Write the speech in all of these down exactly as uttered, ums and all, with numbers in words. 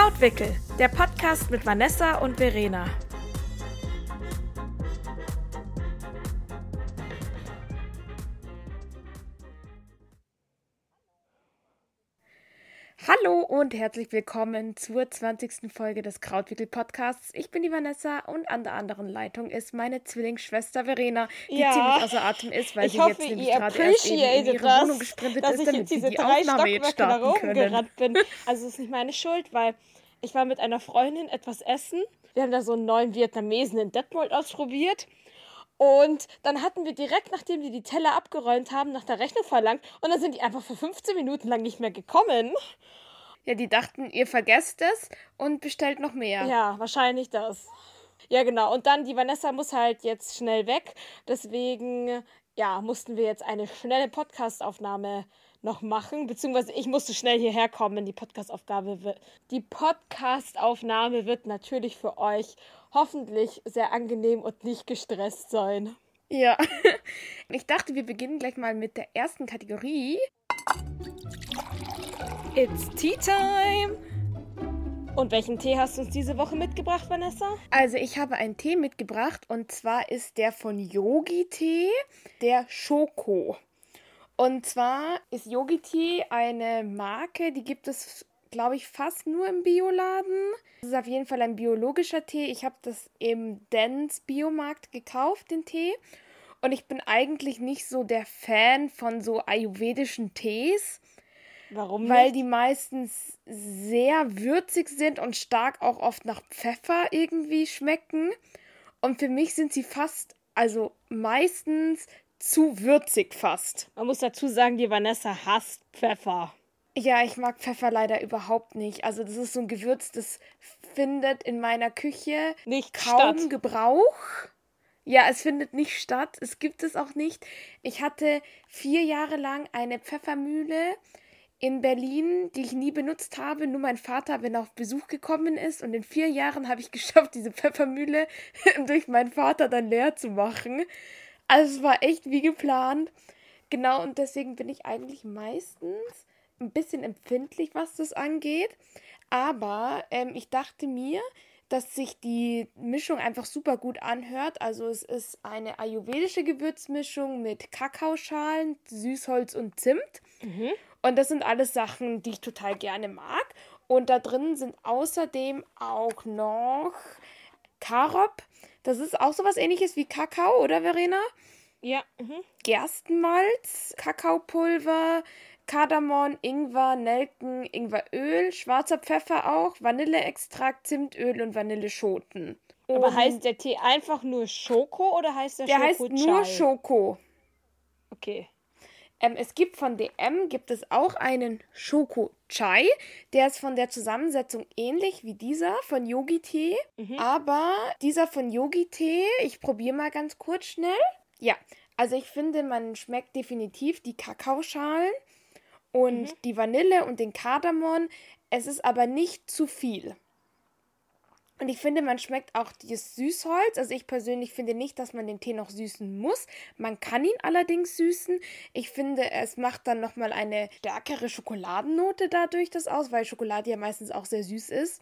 Krautwickel, der Podcast mit Vanessa und Verena. Hallo und herzlich willkommen zur zwanzigsten Folge des Krautwickel-Podcasts. Ich bin die Vanessa und an der anderen Leitung ist meine Zwillingsschwester Verena, die ja, ziemlich außer Atem ist, weil sie hoffe, jetzt nämlich gerade erst eben in ihre das, Wohnung gesprintet dass ist, ich damit jetzt sie diese die drei Aufnahme jetzt Stockwerke nach starten oben können. gerannt bin. Also es ist nicht meine Schuld, weil ich war mit einer Freundin etwas essen. Wir haben da so einen neuen Vietnamesen in Detmold ausprobiert. Und dann hatten wir direkt, nachdem wir die Teller abgeräumt haben, nach der Rechnung verlangt. Und dann sind die einfach für fünfzehn Minuten lang nicht mehr gekommen. Ja, die dachten, ihr vergesst es und bestellt noch mehr. Ja, wahrscheinlich das. Ja, genau. Und dann, die Vanessa muss halt jetzt schnell weg. Deswegen, ja, mussten wir jetzt eine schnelle Podcastaufnahme noch machen. Beziehungsweise ich musste schnell hierher kommen. Die Podcastaufgabe wird, die Podcastaufnahme wird natürlich für euch hoffentlich sehr angenehm und nicht gestresst sein. Ja. Ich dachte, wir beginnen gleich mal mit der ersten Kategorie. It's Tea Time! Und welchen Tee hast du uns diese Woche mitgebracht, Vanessa? Also ich habe einen Tee mitgebracht und zwar ist der von Yogi-Tee, der Schoko. Und zwar ist Yogi-Tee eine Marke, die gibt es, glaube ich, fast nur im Bioladen. Das ist auf jeden Fall ein biologischer Tee. Ich habe das im Dens Biomarkt gekauft, den Tee. Und ich bin eigentlich nicht so der Fan von so ayurvedischen Tees. Warum nicht? Weil die meistens sehr würzig sind und stark auch oft nach Pfeffer irgendwie schmecken. Und für mich sind sie fast, also meistens zu würzig fast. Man muss dazu sagen, die Vanessa hasst Pfeffer. Ja, ich mag Pfeffer leider überhaupt nicht. Also das ist so ein Gewürz, das findet in meiner Küche nicht kaum statt. Gebrauch. Ja, es findet nicht statt. Es gibt es auch nicht. Ich hatte vier Jahre lang eine Pfeffermühle in Berlin, die ich nie benutzt habe, nur mein Vater, wenn er auf Besuch gekommen ist. Und in vier Jahren habe ich geschafft, diese Pfeffermühle durch meinen Vater dann leer zu machen. Also es war echt wie geplant. Genau, und deswegen bin ich eigentlich meistens ein bisschen empfindlich, was das angeht. Aber ähm, ich dachte mir, dass sich die Mischung einfach super gut anhört. Also es ist eine ayurvedische Gewürzmischung mit Kakaoschalen, Süßholz und Zimt. Mhm. Und das sind alles Sachen, die ich total gerne mag. Und da drin sind außerdem auch noch Karob. Das ist auch sowas Ähnliches wie Kakao, oder Verena? Ja. Mhm. Gerstenmalz, Kakaopulver, Kardamom, Ingwer, Nelken, Ingweröl, schwarzer Pfeffer auch, Vanilleextrakt, Zimtöl und Vanilleschoten. Aber Und heißt der Tee einfach nur Schoko oder heißt der, der Schoko heißt nur Chai? Schoko. Okay. Ähm, es gibt von D M gibt es auch einen Schoko-Chai. Der ist von der Zusammensetzung ähnlich wie dieser von Yogi-Tee. Mhm. Aber dieser von Yogi-Tee, ich probiere mal ganz kurz schnell. Ja, also ich finde, man schmeckt definitiv die Kakaoschalen und Mhm. die Vanille und den Kardamom. Es ist aber nicht zu viel. Und ich finde, man schmeckt auch das Süßholz. Also ich persönlich finde nicht, dass man den Tee noch süßen muss. Man kann ihn allerdings süßen. Ich finde, es macht dann nochmal eine stärkere Schokoladennote dadurch das aus, weil Schokolade ja meistens auch sehr süß ist.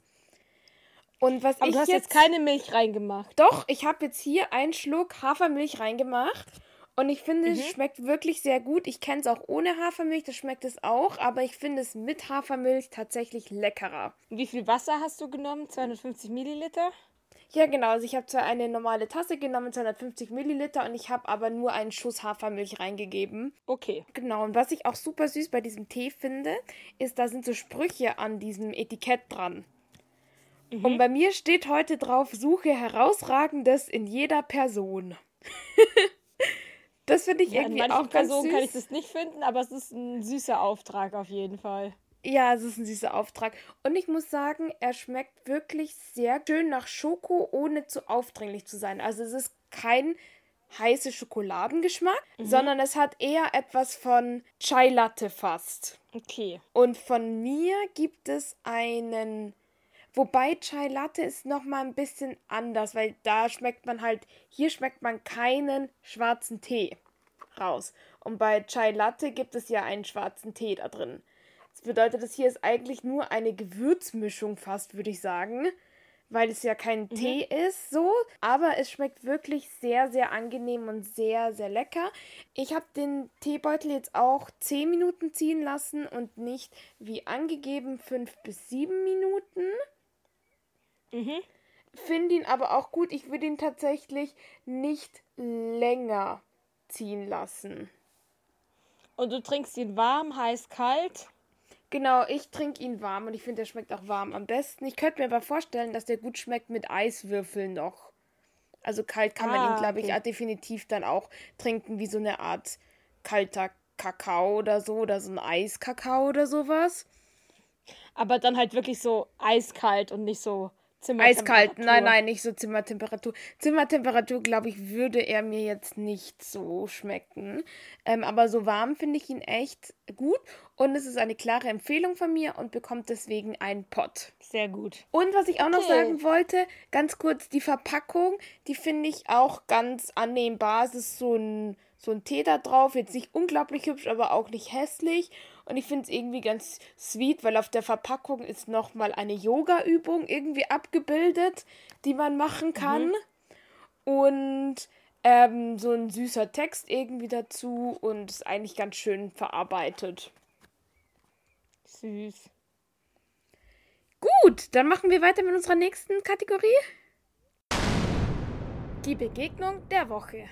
Und was Aber ich du hast jetzt, jetzt keine Milch reingemacht. Doch, ich habe jetzt hier einen Schluck Hafermilch reingemacht. Und ich finde, Mhm. es schmeckt wirklich sehr gut. Ich kenne es auch ohne Hafermilch, das schmeckt es auch. Aber ich finde es mit Hafermilch tatsächlich leckerer. Und wie viel Wasser hast du genommen? zweihundertfünfzig Milliliter? Ja, genau. Also ich habe zwar eine normale Tasse genommen, zweihundertfünfzig Milliliter, und ich habe aber nur einen Schuss Hafermilch reingegeben. Okay. Genau, und was ich auch super süß bei diesem Tee finde, ist, da sind so Sprüche an diesem Etikett dran. Mhm. Und bei mir steht heute drauf, suche Herausragendes in jeder Person. Das finde ich Ja, in irgendwie manchen auch ganz Personen süß. kann ich das nicht finden, aber es ist ein süßer Auftrag auf jeden Fall. Ja, es ist ein süßer Auftrag. Und ich muss sagen, er schmeckt wirklich sehr schön nach Schoko, ohne zu aufdringlich zu sein. Also es ist kein heißer Schokoladengeschmack, Mhm. sondern es hat eher etwas von Chai Latte fast. Okay. Und von mir gibt es einen, wobei Chai Latte ist nochmal ein bisschen anders, weil da schmeckt man halt, hier schmeckt man keinen schwarzen Tee raus. Und bei Chai Latte gibt es ja einen schwarzen Tee da drin. Das bedeutet, das hier ist eigentlich nur eine Gewürzmischung fast, würde ich sagen, weil es ja kein mhm. Tee ist, so. Aber es schmeckt wirklich sehr, sehr angenehm und sehr, sehr lecker. Ich habe den Teebeutel jetzt auch zehn Minuten ziehen lassen und nicht, wie angegeben, fünf bis sieben Minuten. Mhm. Finde ihn aber auch gut. Ich würde ihn tatsächlich nicht länger ziehen lassen. Und du trinkst ihn warm, heiß, kalt? Genau, ich trinke ihn warm und ich finde, der schmeckt auch warm am besten. Ich könnte mir aber vorstellen, dass der gut schmeckt mit Eiswürfeln noch. Also kalt kann man ah, ihn, glaube okay. ich, definitiv dann auch trinken, wie so eine Art kalter Kakao oder so, oder so ein Eiskakao oder sowas. Aber dann halt wirklich so eiskalt und nicht so Zimmertemperatur. Eiskalt, nein, nein, nicht so Zimmertemperatur. Zimmertemperatur, glaube ich, würde er mir jetzt nicht so schmecken. Ähm, aber so warm finde ich ihn echt gut. Und es ist eine klare Empfehlung von mir und bekommt deswegen einen Pott. Sehr gut. Und was ich auch noch Okay. sagen wollte, ganz kurz, die Verpackung, die finde ich auch ganz annehmbar. Es ist so ein, so ein Tee da drauf, jetzt nicht unglaublich hübsch, aber auch nicht hässlich. Und ich finde es irgendwie ganz sweet, weil auf der Verpackung ist nochmal eine Yoga-Übung irgendwie abgebildet, die man machen kann. Mhm. Und ähm, so ein süßer Text irgendwie dazu und ist eigentlich ganz schön verarbeitet. Süß. Gut, dann machen wir weiter mit unserer nächsten Kategorie. Die Begegnung der Woche.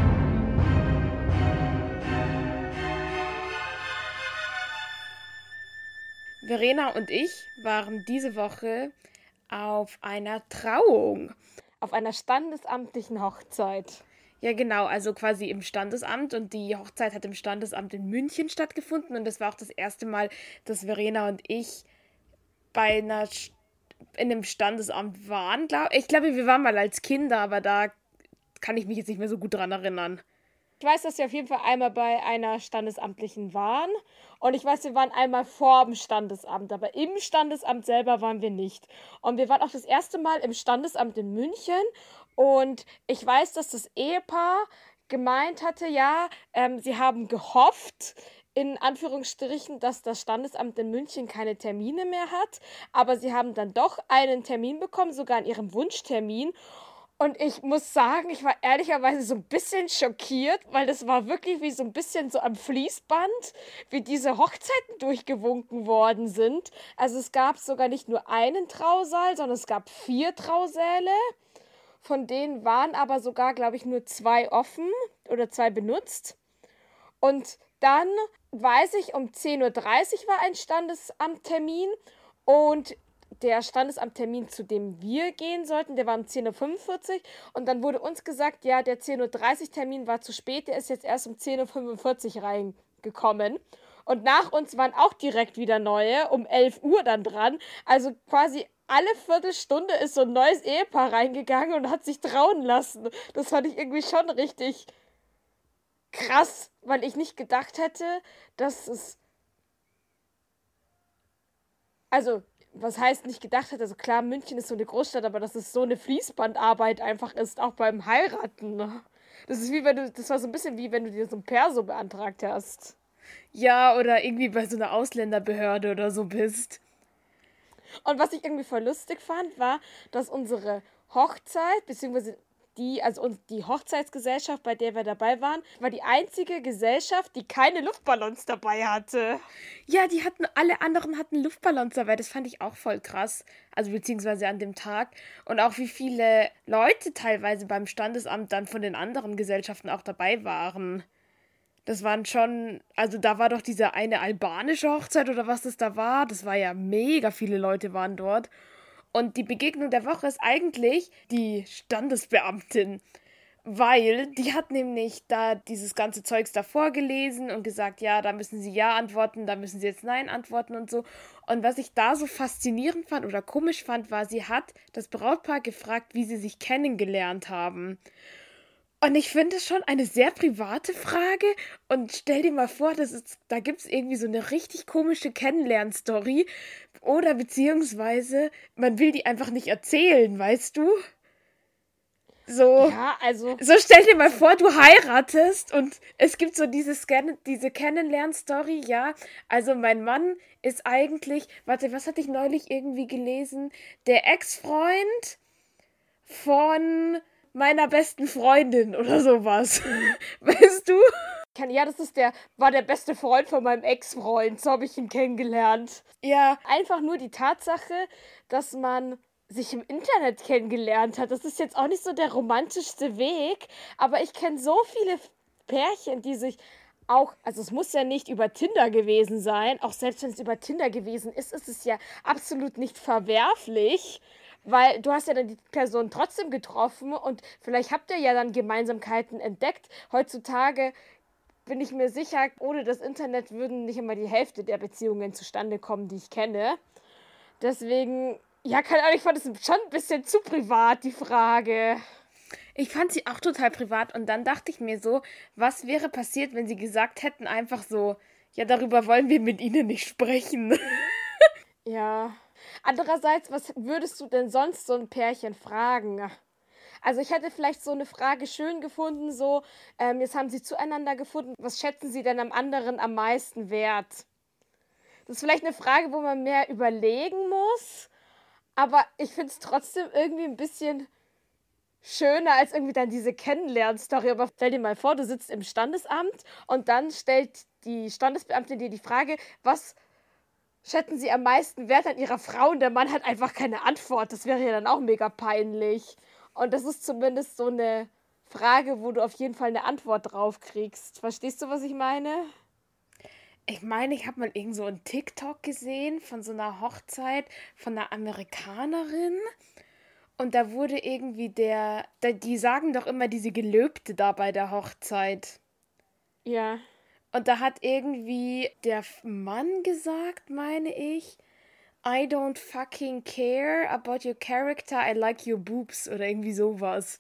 Verena und ich waren diese Woche auf einer Trauung. Auf einer standesamtlichen Hochzeit. Ja, genau, also quasi im Standesamt und die Hochzeit hat im Standesamt in München stattgefunden und das war auch das erste Mal, dass Verena und ich bei einer in einem Standesamt waren. Glaub, ich glaube, wir waren mal als Kinder, aber da kann ich mich jetzt nicht mehr so gut dran erinnern. Ich weiß, dass wir auf jeden Fall einmal bei einer Standesamtlichen waren und ich weiß, wir waren einmal vor dem Standesamt, aber im Standesamt selber waren wir nicht. Und wir waren auch das erste Mal im Standesamt in München und ich weiß, dass das Ehepaar gemeint hatte, ja, ähm, sie haben gehofft, in Anführungsstrichen, dass das Standesamt in München keine Termine mehr hat, aber sie haben dann doch einen Termin bekommen, sogar an ihrem Wunschtermin. Und ich muss sagen, ich war ehrlicherweise so ein bisschen schockiert, weil das war wirklich wie so ein bisschen so am Fließband, wie diese Hochzeiten durchgewunken worden sind. Also es gab sogar nicht nur einen Trausaal, sondern es gab vier Trausäle. Von denen waren aber sogar, glaube ich, nur zwei offen oder zwei benutzt. Und dann weiß ich, um zehn Uhr dreißig war ein Standesamttermin und der Standesamttermin, zu dem wir gehen sollten, der war um zehn Uhr fünfundvierzig und dann wurde uns gesagt, ja, der zehn Uhr dreißig Termin war zu spät, der ist jetzt erst um zehn Uhr fünfundvierzig reingekommen. Und nach uns waren auch direkt wieder neue, um elf Uhr dann dran. Also quasi alle Viertelstunde ist so ein neues Ehepaar reingegangen und hat sich trauen lassen. Das fand ich irgendwie schon richtig krass, weil ich nicht gedacht hätte, dass es... Also... Was heißt nicht gedacht hat, also klar, München ist so eine Großstadt, aber dass es so eine Fließbandarbeit einfach ist, auch beim Heiraten. Das ist wie wenn du, das war so ein bisschen wie wenn du dir so ein Perso beantragt hast. Ja, oder irgendwie bei so einer Ausländerbehörde oder so bist. Und was ich irgendwie voll lustig fand, war, dass unsere Hochzeit, beziehungsweise die, also uns, die Hochzeitsgesellschaft, bei der wir dabei waren, war die einzige Gesellschaft, die keine Luftballons dabei hatte. Ja, die hatten, alle anderen hatten Luftballons dabei. Das fand ich auch voll krass. Also beziehungsweise an dem Tag. Und auch wie viele Leute teilweise beim Standesamt dann von den anderen Gesellschaften auch dabei waren. Das waren schon, also da war doch diese eine albanische Hochzeit oder was das da war. Das war ja mega viele Leute waren dort. Und die Begegnung der Woche ist eigentlich die Standesbeamtin, weil die hat nämlich da dieses ganze Zeugs davor gelesen und gesagt, ja, da müssen sie ja antworten, da müssen sie jetzt nein antworten und so. Und was ich da so faszinierend fand oder komisch fand, war, sie hat das Brautpaar gefragt, wie sie sich kennengelernt haben. Und ich finde es schon eine sehr private Frage und stell dir mal vor, das ist, da gibt es irgendwie so eine richtig komische Kennenlernstory oder beziehungsweise man will die einfach nicht erzählen, weißt du? So, Ja, also. so stell dir mal vor, du heiratest und es gibt so diese, Scan diese Kennenlern-Story, ja. Also mein Mann ist eigentlich, warte, was hatte ich neulich irgendwie gelesen? Der Ex-Freund von meiner besten Freundin oder sowas. Weißt du? Ja, das ist der, war der beste Freund von meinem Ex-Freund. So habe ich ihn kennengelernt. Ja. Einfach nur die Tatsache, dass man sich im Internet kennengelernt hat. Das ist jetzt auch nicht so der romantischste Weg, aber ich kenne so viele Pärchen, die sich auch, also es muss ja nicht über Tinder gewesen sein, auch selbst wenn es über Tinder gewesen ist, ist es ja absolut nicht verwerflich, weil du hast ja dann die Person trotzdem getroffen und vielleicht habt ihr ja dann Gemeinsamkeiten entdeckt. Heutzutage bin ich mir sicher, ohne das Internet würden nicht immer die Hälfte der Beziehungen zustande kommen, die ich kenne. Deswegen, ja, keine Ahnung, ich fand das schon ein bisschen zu privat, die Frage. Ich fand sie auch total privat und dann dachte ich mir so, was wäre passiert, wenn sie gesagt hätten, einfach so, ja, darüber wollen wir mit ihnen nicht sprechen. Ja. Andererseits, was würdest du denn sonst so ein Pärchen fragen? Also ich hätte vielleicht so eine Frage schön gefunden, so, ähm, jetzt haben sie zueinander gefunden, was schätzen sie denn am anderen am meisten wert? Das ist vielleicht eine Frage, wo man mehr überlegen muss, aber ich finde es trotzdem irgendwie ein bisschen schöner als irgendwie dann diese Kennenlernstory. Aber stell dir mal vor, du sitzt im Standesamt und dann stellt die Standesbeamtin dir die Frage, was schätzen sie am meisten wert an ihrer Frau und der Mann hat einfach keine Antwort. Das wäre ja dann auch mega peinlich. Und das ist zumindest so eine Frage, wo du auf jeden Fall eine Antwort drauf kriegst. Verstehst du, was ich meine? Ich meine, ich habe mal irgend so einen TikTok gesehen von so einer Hochzeit von einer Amerikanerin. Und da wurde irgendwie der, da, die sagen doch immer diese Gelöbde da bei der Hochzeit. Ja. Und da hat irgendwie der Mann gesagt, meine ich, I don't fucking care about your character, I like your boobs oder irgendwie sowas.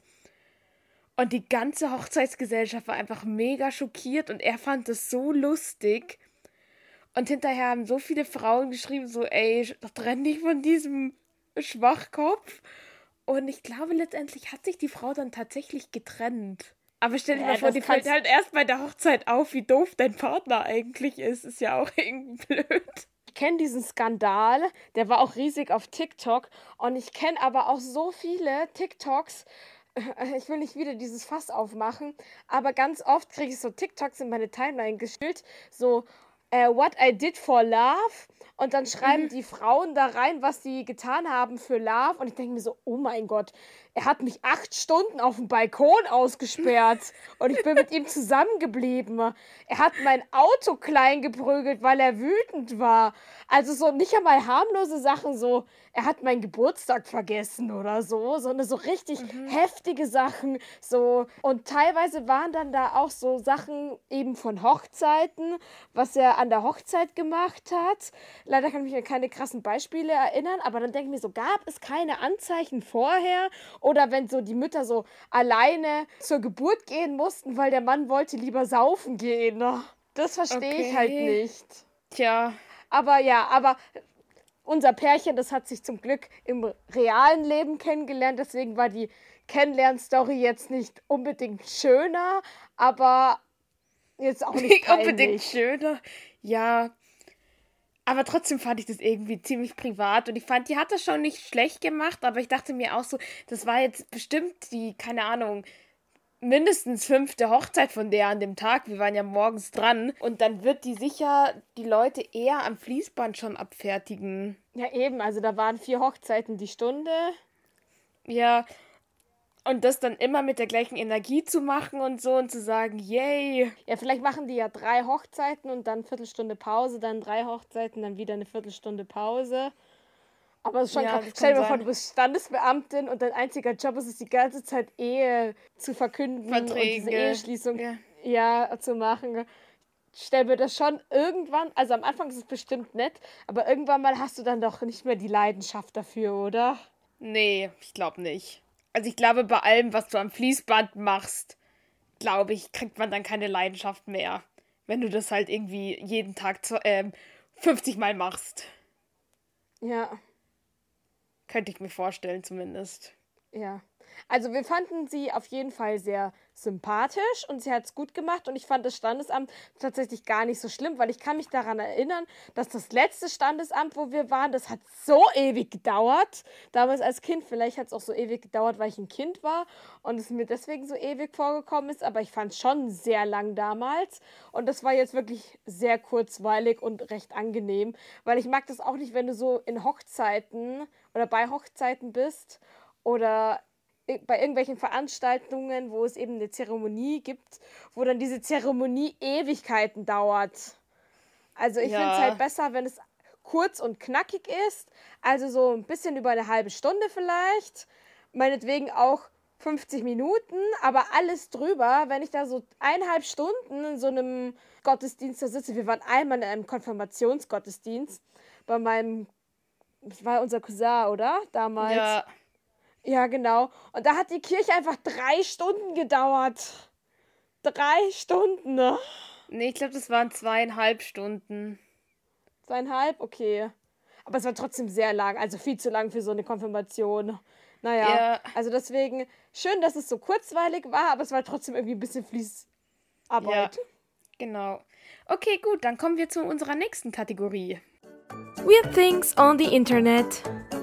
Und die ganze Hochzeitsgesellschaft war einfach mega schockiert und er fand das so lustig. Und hinterher haben so viele Frauen geschrieben, so, ey, trenn dich von diesem Schwachkopf. Und ich glaube, letztendlich hat sich die Frau dann tatsächlich getrennt. Aber stell dir Ja, mal vor, das die fällt kannst- halt erst bei der Hochzeit auf, wie doof dein Partner eigentlich ist. Ist ja auch irgendwie blöd. Ich kenne diesen Skandal, der war auch riesig auf TikTok und ich kenne aber auch so viele TikToks. Ich will nicht wieder dieses Fass aufmachen, aber ganz oft kriege ich so TikToks in meine Timeline gespielt, so äh, What I did for love und dann schreiben die Frauen da rein, was sie getan haben für Love und ich denke mir so, oh mein Gott, er hat mich acht Stunden auf dem Balkon ausgesperrt und ich bin mit ihm zusammengeblieben. Er hat mein Auto klein geprügelt, weil er wütend war. Also so nicht einmal harmlose Sachen, so er hat meinen Geburtstag vergessen oder so, sondern so richtig heftige Sachen, so und teilweise waren dann da auch so Sachen eben von Hochzeiten, was er an der Hochzeit gemacht hat. Leider kann ich mich an keine krassen Beispiele erinnern, aber dann denke ich mir so, gab es keine Anzeichen vorher oder wenn so die Mütter so alleine zur Geburt gehen mussten, weil der Mann wollte lieber saufen gehen. Das verstehe ich halt Okay. nicht. Tja, Aber ja, aber unser Pärchen, das hat sich zum Glück im realen Leben kennengelernt, deswegen war die Kennenlernstory jetzt nicht unbedingt schöner, aber jetzt auch nicht nicht unbedingt peinlich. schöner. Ja. Aber trotzdem fand ich das irgendwie ziemlich privat. Und ich fand, die hat das schon nicht schlecht gemacht, aber ich dachte mir auch so, das war jetzt bestimmt die, keine Ahnung, mindestens fünfte Hochzeit von der an dem Tag. Wir waren ja morgens dran. Und dann wird die sicher die Leute eher am Fließband schon abfertigen. Ja, eben, also da waren vier Hochzeiten die Stunde. Ja. Und das dann immer mit der gleichen Energie zu machen und so und zu sagen, yay. Ja, vielleicht machen die ja drei Hochzeiten und dann Viertelstunde Pause, dann drei Hochzeiten, dann wieder eine Viertelstunde Pause. Aber es ist schon Ja, krass. das Stell kann dir mal vor, sein. du bist Standesbeamtin und dein einziger Job ist es, die ganze Zeit Ehe zu verkünden und diese Verträge. Eheschließung Ja. ja, zu machen. Stell mir das schon irgendwann, also am Anfang ist es bestimmt nett, aber irgendwann mal hast du dann doch nicht mehr die Leidenschaft dafür, oder? Nee, ich glaube nicht. Also ich glaube, bei allem, was du am Fließband machst, glaube ich, kriegt man dann keine Leidenschaft mehr. Wenn du das halt irgendwie jeden Tag zu, ähm, fünfzig Mal machst. Ja, Könnte ich mir vorstellen zumindest. ja. Also wir fanden sie auf jeden Fall sehr sympathisch und sie hat es gut gemacht und ich fand das Standesamt tatsächlich gar nicht so schlimm, weil ich kann mich daran erinnern, dass das letzte Standesamt, wo wir waren, das hat so ewig gedauert. Damals als Kind, vielleicht hat es auch so ewig gedauert, weil ich ein Kind war und es mir deswegen so ewig vorgekommen ist, aber ich fand es schon sehr lang damals und das war jetzt wirklich sehr kurzweilig und recht angenehm, weil ich mag das auch nicht, wenn du so in Hochzeiten oder bei Hochzeiten bist oder bei irgendwelchen Veranstaltungen, wo es eben eine Zeremonie gibt, wo dann diese Zeremonie Ewigkeiten dauert. Also ich finde es Ja. halt besser, wenn es kurz und knackig ist, also so ein bisschen über eine halbe Stunde vielleicht, meinetwegen auch fünfzig Minuten, aber alles drüber, wenn ich da so eineinhalb Stunden in so einem Gottesdienst da sitze. Wir waren einmal in einem Konfirmationsgottesdienst bei meinem, das war unser Cousin, oder? Damals. Ja. Ja, genau. Und da hat die Kirche einfach drei Stunden gedauert. Drei Stunden, ne? Nee, ich glaube, das waren zweieinhalb Stunden. Zweieinhalb? Okay. Aber es war trotzdem sehr lang. Also viel zu lang für so eine Konfirmation. Naja, Ja. also deswegen schön, dass es so kurzweilig war, aber es war trotzdem irgendwie ein bisschen Fließarbeit. Ja. Genau. Okay, gut, dann kommen wir zu unserer nächsten Kategorie. Weird things on the Internet.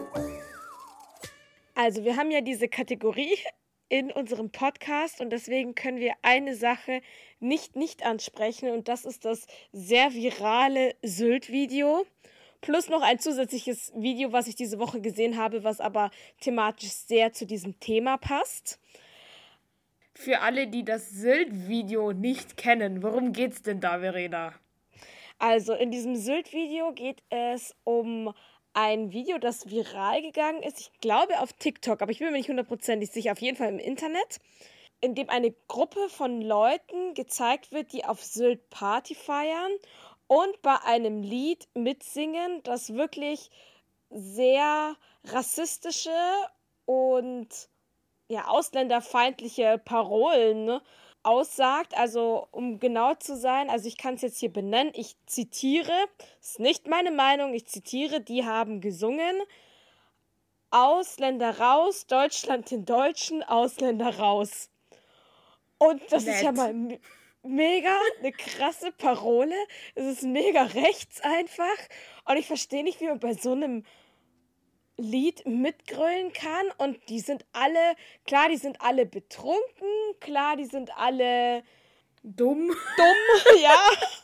Also, wir haben ja diese Kategorie in unserem Podcast und deswegen können wir eine Sache nicht nicht ansprechen und das ist das sehr virale Sylt-Video. Plus noch ein zusätzliches Video, was ich diese Woche gesehen habe, was aber thematisch sehr zu diesem Thema passt. Für alle, die das Sylt-Video nicht kennen, worum geht's denn da, Verena? Also, in diesem Sylt-Video geht es um ein Video, das viral gegangen ist, ich glaube auf TikTok, aber ich bin mir nicht hundertprozentig sicher, auf jeden Fall im Internet, in dem eine Gruppe von Leuten gezeigt wird, die auf Sylt Party feiern und bei einem Lied mitsingen, das wirklich sehr rassistische und ja, ausländerfeindliche Parolen, ne, aussagt. Also um genau zu sein, also ich kann es jetzt hier benennen, ich zitiere, ist nicht meine Meinung, ich zitiere, die haben gesungen, Ausländer raus, Deutschland den Deutschen, Ausländer raus. Und das Nett. ist ja mal me- mega eine krasse Parole, es ist mega rechts einfach und ich verstehe nicht, wie man bei so einem Lied mitgrölen kann und die sind alle, klar, die sind alle betrunken, klar, die sind alle Dumm. dumm, ja.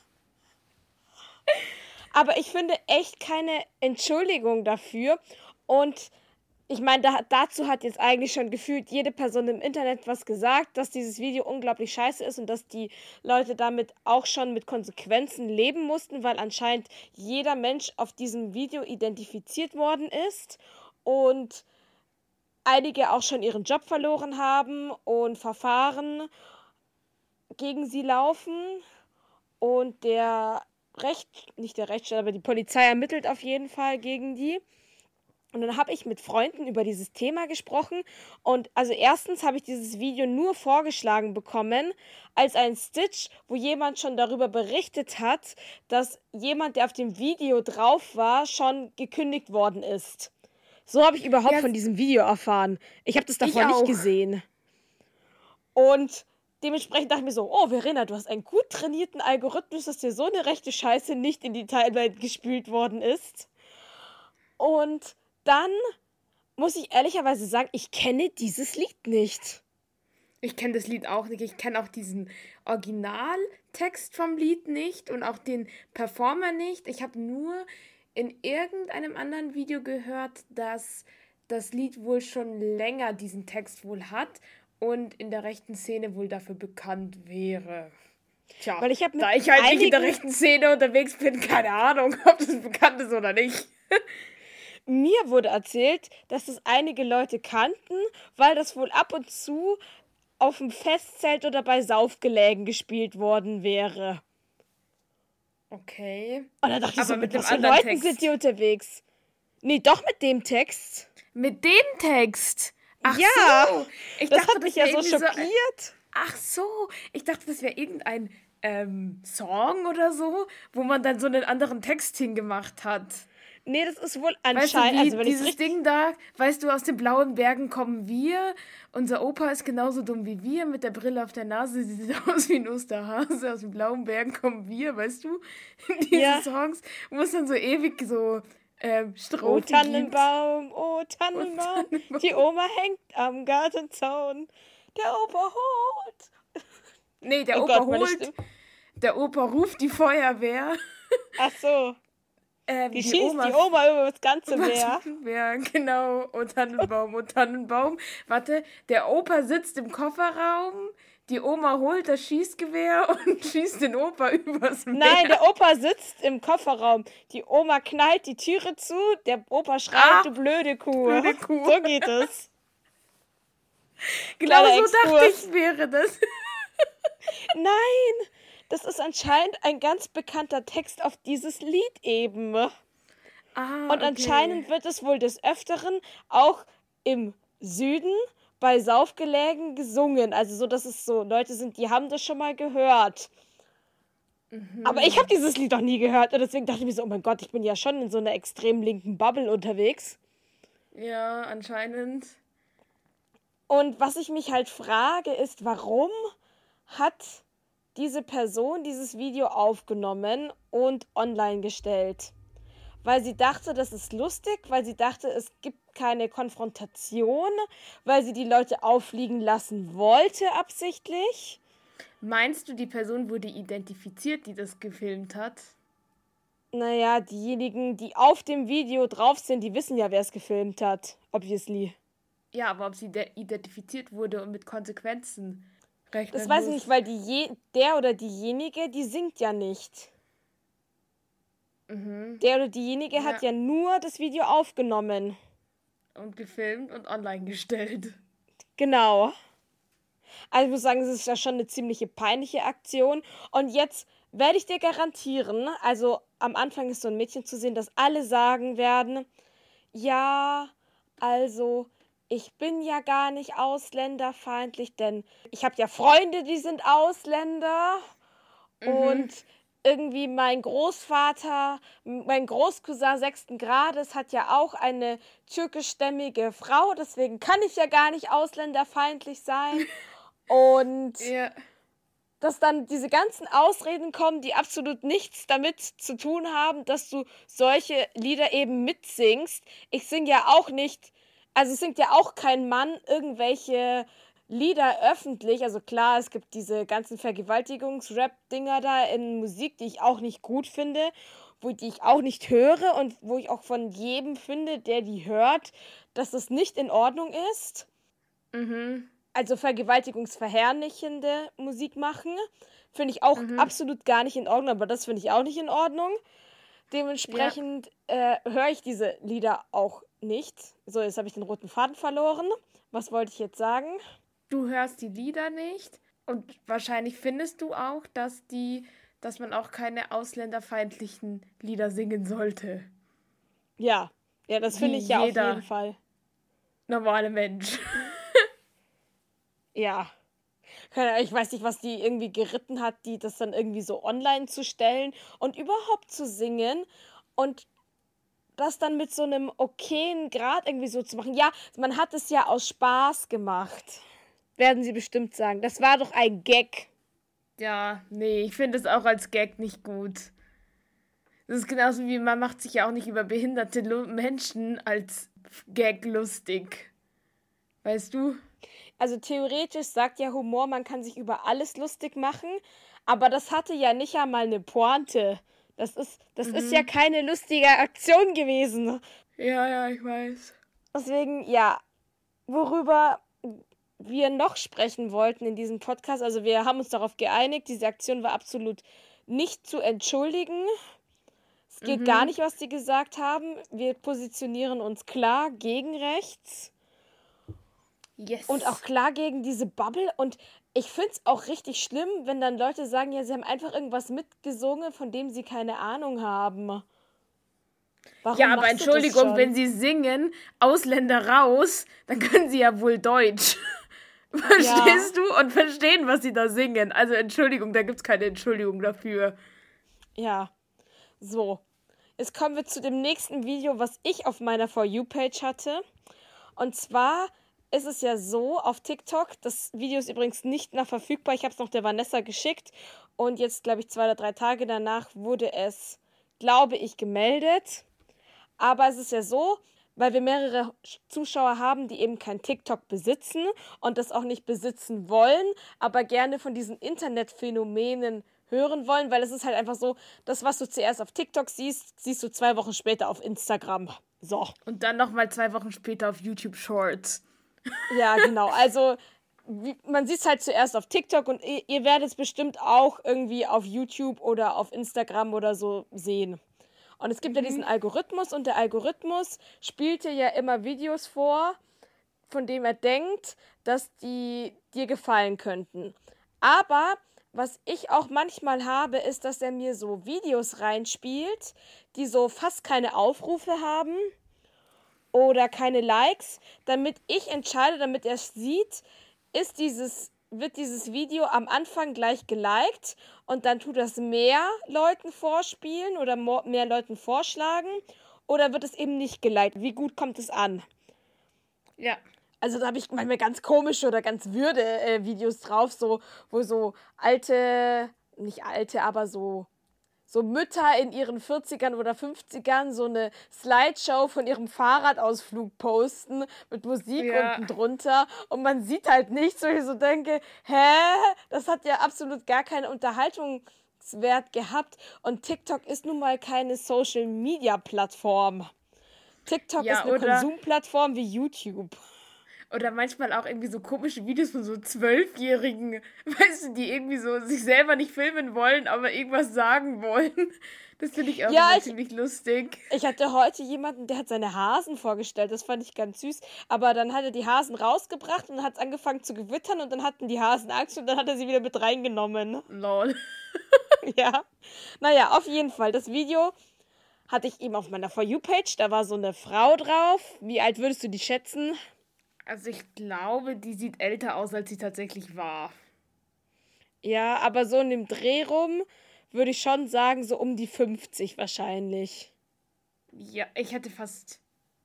Aber ich finde echt keine Entschuldigung dafür und ich meine, da, dazu hat jetzt eigentlich schon gefühlt jede Person im Internet was gesagt, dass dieses Video unglaublich scheiße ist und dass die Leute damit auch schon mit Konsequenzen leben mussten, weil anscheinend jeder Mensch auf diesem Video identifiziert worden ist und einige auch schon ihren Job verloren haben und Verfahren gegen sie laufen und der Recht, nicht der Rechtsstaat, aber die Polizei ermittelt auf jeden Fall gegen die. Und dann habe ich mit Freunden über dieses Thema gesprochen und also erstens habe ich dieses Video nur vorgeschlagen bekommen als ein Stitch, wo jemand schon darüber berichtet hat, dass jemand, der auf dem Video drauf war, schon gekündigt worden ist. So habe ich überhaupt Ja, von diesem Video erfahren. Ich habe das davor ich nicht auch. gesehen. Und dementsprechend dachte ich mir so, oh Verena, du hast einen gut trainierten Algorithmus, dass dir so eine rechte Scheiße nicht in die Timeline gespült worden ist. Und dann muss ich ehrlicherweise sagen, ich kenne dieses Lied nicht. Ich kenne das Lied auch nicht. Ich kenne auch diesen Originaltext vom Lied nicht und auch den Performer nicht. Ich habe nur in irgendeinem anderen Video gehört, dass das Lied wohl schon länger diesen Text wohl hat und in der rechten Szene wohl dafür bekannt wäre. Tja, Weil ich habe mit da ich halt nicht in der einigen- rechten Szene unterwegs bin, keine Ahnung, ob das bekannt ist oder nicht. Mir wurde erzählt, dass das einige Leute kannten, weil das wohl ab und zu auf dem Festzelt oder bei Saufgelägen gespielt worden wäre. Okay. Und da dachte ich Aber so, mit mit einem was für anderen Leuten Text. sind die unterwegs? Nee, doch mit dem Text. Mit dem Text? Ach Ja, so. Ich Das dachte, hat mich wär ja so irgendwie schockiert. Ach so, ich dachte, das wäre irgendein ähm, Song oder so, wo man dann so einen anderen Text hingemacht hat. Nee, das ist wohl Weißt du, anscheinend. wie Also, wenn dieses richtig... Ding da, weißt du, aus den blauen Bergen kommen wir. Unser Opa ist genauso dumm wie wir, mit der Brille auf der Nase. Sie sieht aus wie ein Osterhase. Aus den blauen Bergen kommen wir, weißt du? Diese Ja. Songs, wo es dann so ewig so ähm, Oh Strophen gibt. Tannenbaum, oh Tannenbaum, Tannenbaum. die Oma hängt am Gartenzaun. Der Opa holt. Nee, der Oh Opa Gott, meine holt, Stimme. der Opa ruft die Feuerwehr. Ach so, Ähm, die die schießt Oma die Oma über das ganze Meer. Ja, genau. Oh Tannenbaum, oh Tannenbaum. Warte, der Opa sitzt im Kofferraum, die Oma holt das Schießgewehr und schießt den Opa übers Meer. Nein, der Opa sitzt im Kofferraum. Die Oma knallt die Türe zu, der Opa schreit, Ah, du blöde Kuh. blöde Kuh. So geht es. Genau Kleiner so dachte Exkurs. ich, wäre das. Nein, das ist anscheinend ein ganz bekannter Text auf dieses Lied eben. Ah, Und okay. anscheinend wird es wohl des Öfteren auch im Süden bei Saufgelägen gesungen. Also so, dass es so Leute sind, die haben das schon mal gehört. Mhm. Aber ich habe dieses Lied noch nie gehört und deswegen dachte ich mir so, oh mein Gott, ich bin ja schon in so einer extrem linken Bubble unterwegs. Ja, anscheinend. Und was ich mich halt frage, ist, warum hat diese Person dieses Video aufgenommen und online gestellt? Weil sie dachte, das ist lustig, weil sie dachte, es gibt keine Konfrontation, weil sie die Leute auffliegen lassen wollte absichtlich. Meinst du, die Person wurde identifiziert, die das gefilmt hat? Naja, diejenigen, die auf dem Video drauf sind, die wissen ja, wer es gefilmt hat. Obviously. Ja, aber ob sie de- identifiziert wurde und mit Konsequenzen rechnen Das weiß ich muss. nicht, weil die je- der oder diejenige, die singt ja nicht. Mhm. Der oder diejenige Ja. hat ja nur das Video aufgenommen. Und gefilmt und online gestellt. Genau. Also ich muss sagen, es ist ja schon eine ziemliche peinliche Aktion. Und jetzt werde ich dir garantieren, also am Anfang ist so ein Mädchen zu sehen, dass alle sagen werden, ja, also ich bin ja gar nicht ausländerfeindlich, denn ich habe ja Freunde, die sind Ausländer. Mhm. Und irgendwie mein Großvater, mein Großcousin sechsten Grades hat ja auch eine türkischstämmige Frau, deswegen kann ich ja gar nicht ausländerfeindlich sein. Und Ja. dass dann diese ganzen Ausreden kommen, die absolut nichts damit zu tun haben, dass du solche Lieder eben mitsingst. Ich singe ja auch nicht, also es singt ja auch kein Mann irgendwelche Lieder öffentlich. Also klar, es gibt diese ganzen Vergewaltigungs-Rap-Dinger da in Musik, die ich auch nicht gut finde, wo die ich auch nicht höre und wo ich auch von jedem finde, der die hört, dass das nicht in Ordnung ist. Mhm. Also vergewaltigungsverherrlichende Musik machen, finde ich auch Mhm. absolut gar nicht in Ordnung, aber das finde ich auch nicht in Ordnung. Dementsprechend äh, höre ich diese Lieder auch nicht. So, jetzt habe ich den roten Faden verloren. Was wollte ich jetzt sagen? Du hörst die Lieder nicht und wahrscheinlich findest du auch, dass die, dass man auch keine ausländerfeindlichen Lieder singen sollte. Ja, ja, das finde Wie ich ja auf jeder. jeden Fall. Normale Mensch. Ja. Keine Ahnung, ich weiß nicht, was die irgendwie geritten hat, die das dann irgendwie so online zu stellen und überhaupt zu singen und das dann mit so einem okayen Grad irgendwie so zu machen. Ja, man hat es ja aus Spaß gemacht. Werden sie bestimmt sagen. Das war doch ein Gag. Ja, nee, ich finde es auch als Gag nicht gut. Das ist genauso wie man macht sich ja auch nicht über behinderte Lu- Menschen als Gag lustig. Weißt du? Also theoretisch sagt ja Humor, man kann sich über alles lustig machen, aber das hatte ja nicht einmal eine Pointe. Das ist, das Mhm. ist ja keine lustige Aktion gewesen. Ja, ja, ich weiß. Deswegen, ja, worüber wir noch sprechen wollten in diesem Podcast, also wir haben uns darauf geeinigt, diese Aktion war absolut nicht zu entschuldigen. Es geht Mhm. gar nicht, was die gesagt haben. Wir positionieren uns klar gegen rechts Yes. und auch klar gegen diese Bubble. Und ich finde es auch richtig schlimm, wenn dann Leute sagen, ja, sie haben einfach irgendwas mitgesungen, von dem sie keine Ahnung haben. Warum Ja, aber machst du das Entschuldigung, schon? wenn sie singen, Ausländer raus, dann können sie ja wohl Deutsch. Verstehst du? Und verstehen, was sie da singen. Also Entschuldigung, da gibt's keine Entschuldigung dafür. Ja, so. Jetzt kommen wir zu dem nächsten Video, was ich auf meiner For You-Page hatte. Und zwar ist es ja so auf TikTok, das Video ist übrigens nicht mehr verfügbar, ich habe es noch der Vanessa geschickt und jetzt, glaube ich, zwei oder drei Tage danach wurde es, glaube ich, gemeldet. Aber es ist ja so, weil wir mehrere Zuschauer haben, die eben kein TikTok besitzen und das auch nicht besitzen wollen, aber gerne von diesen Internetphänomenen hören wollen, weil es ist halt einfach so, das, was du zuerst auf TikTok siehst, siehst du zwei Wochen später auf Instagram. So. Und dann nochmal zwei Wochen später auf YouTube Shorts. Ja, genau. Also wie, man sieht es halt zuerst auf TikTok und ihr, ihr werdet es bestimmt auch irgendwie auf YouTube oder auf Instagram oder so sehen. Und es gibt mhm. ja diesen Algorithmus und der Algorithmus spielt dir ja immer Videos vor, von dem er denkt, dass die dir gefallen könnten. Aber was ich auch manchmal habe, ist, dass er mir so Videos reinspielt, die so fast keine Aufrufe haben oder keine Likes, damit ich entscheide, damit er es sieht, ist dieses, wird dieses Video am Anfang gleich geliked und dann tut das mehr Leuten vorspielen oder mehr Leuten vorschlagen oder wird es eben nicht geliked? Wie gut kommt es an? Ja. Also da habe ich manchmal ganz komische oder ganz würde äh, Videos drauf, so, wo so alte, nicht alte, aber so so Mütter in ihren vierzigern oder fünfzigern so eine Slideshow von ihrem Fahrradausflug posten mit Musik ja. unten drunter und man sieht halt nichts, wo ich so denke, hä? Das hat ja absolut gar keinen Unterhaltungswert gehabt und TikTok ist nun mal keine Social-Media-Plattform. TikTok ja, ist eine oder, Konsumplattform wie YouTube. Oder manchmal auch irgendwie so komische Videos von so Zwölfjährigen, weißt du, die irgendwie so sich selber nicht filmen wollen, aber irgendwas sagen wollen. Das finde ich auch ja, immer ich, ziemlich lustig. Ich hatte heute jemanden, der hat seine Hasen vorgestellt, das fand ich ganz süß, aber dann hat er die Hasen rausgebracht und hat es angefangen zu gewittern und dann hatten die Hasen Angst und dann hat er sie wieder mit reingenommen. Lol. Ja, naja, auf jeden Fall, das Video hatte ich eben auf meiner For You-Page, da war so eine Frau drauf. Wie alt würdest du die schätzen? Also ich glaube, die sieht älter aus, als sie tatsächlich war. Ja, aber so in dem Dreh rum würde ich schon sagen, so um die fünfzig wahrscheinlich. Ja, ich hätte fast...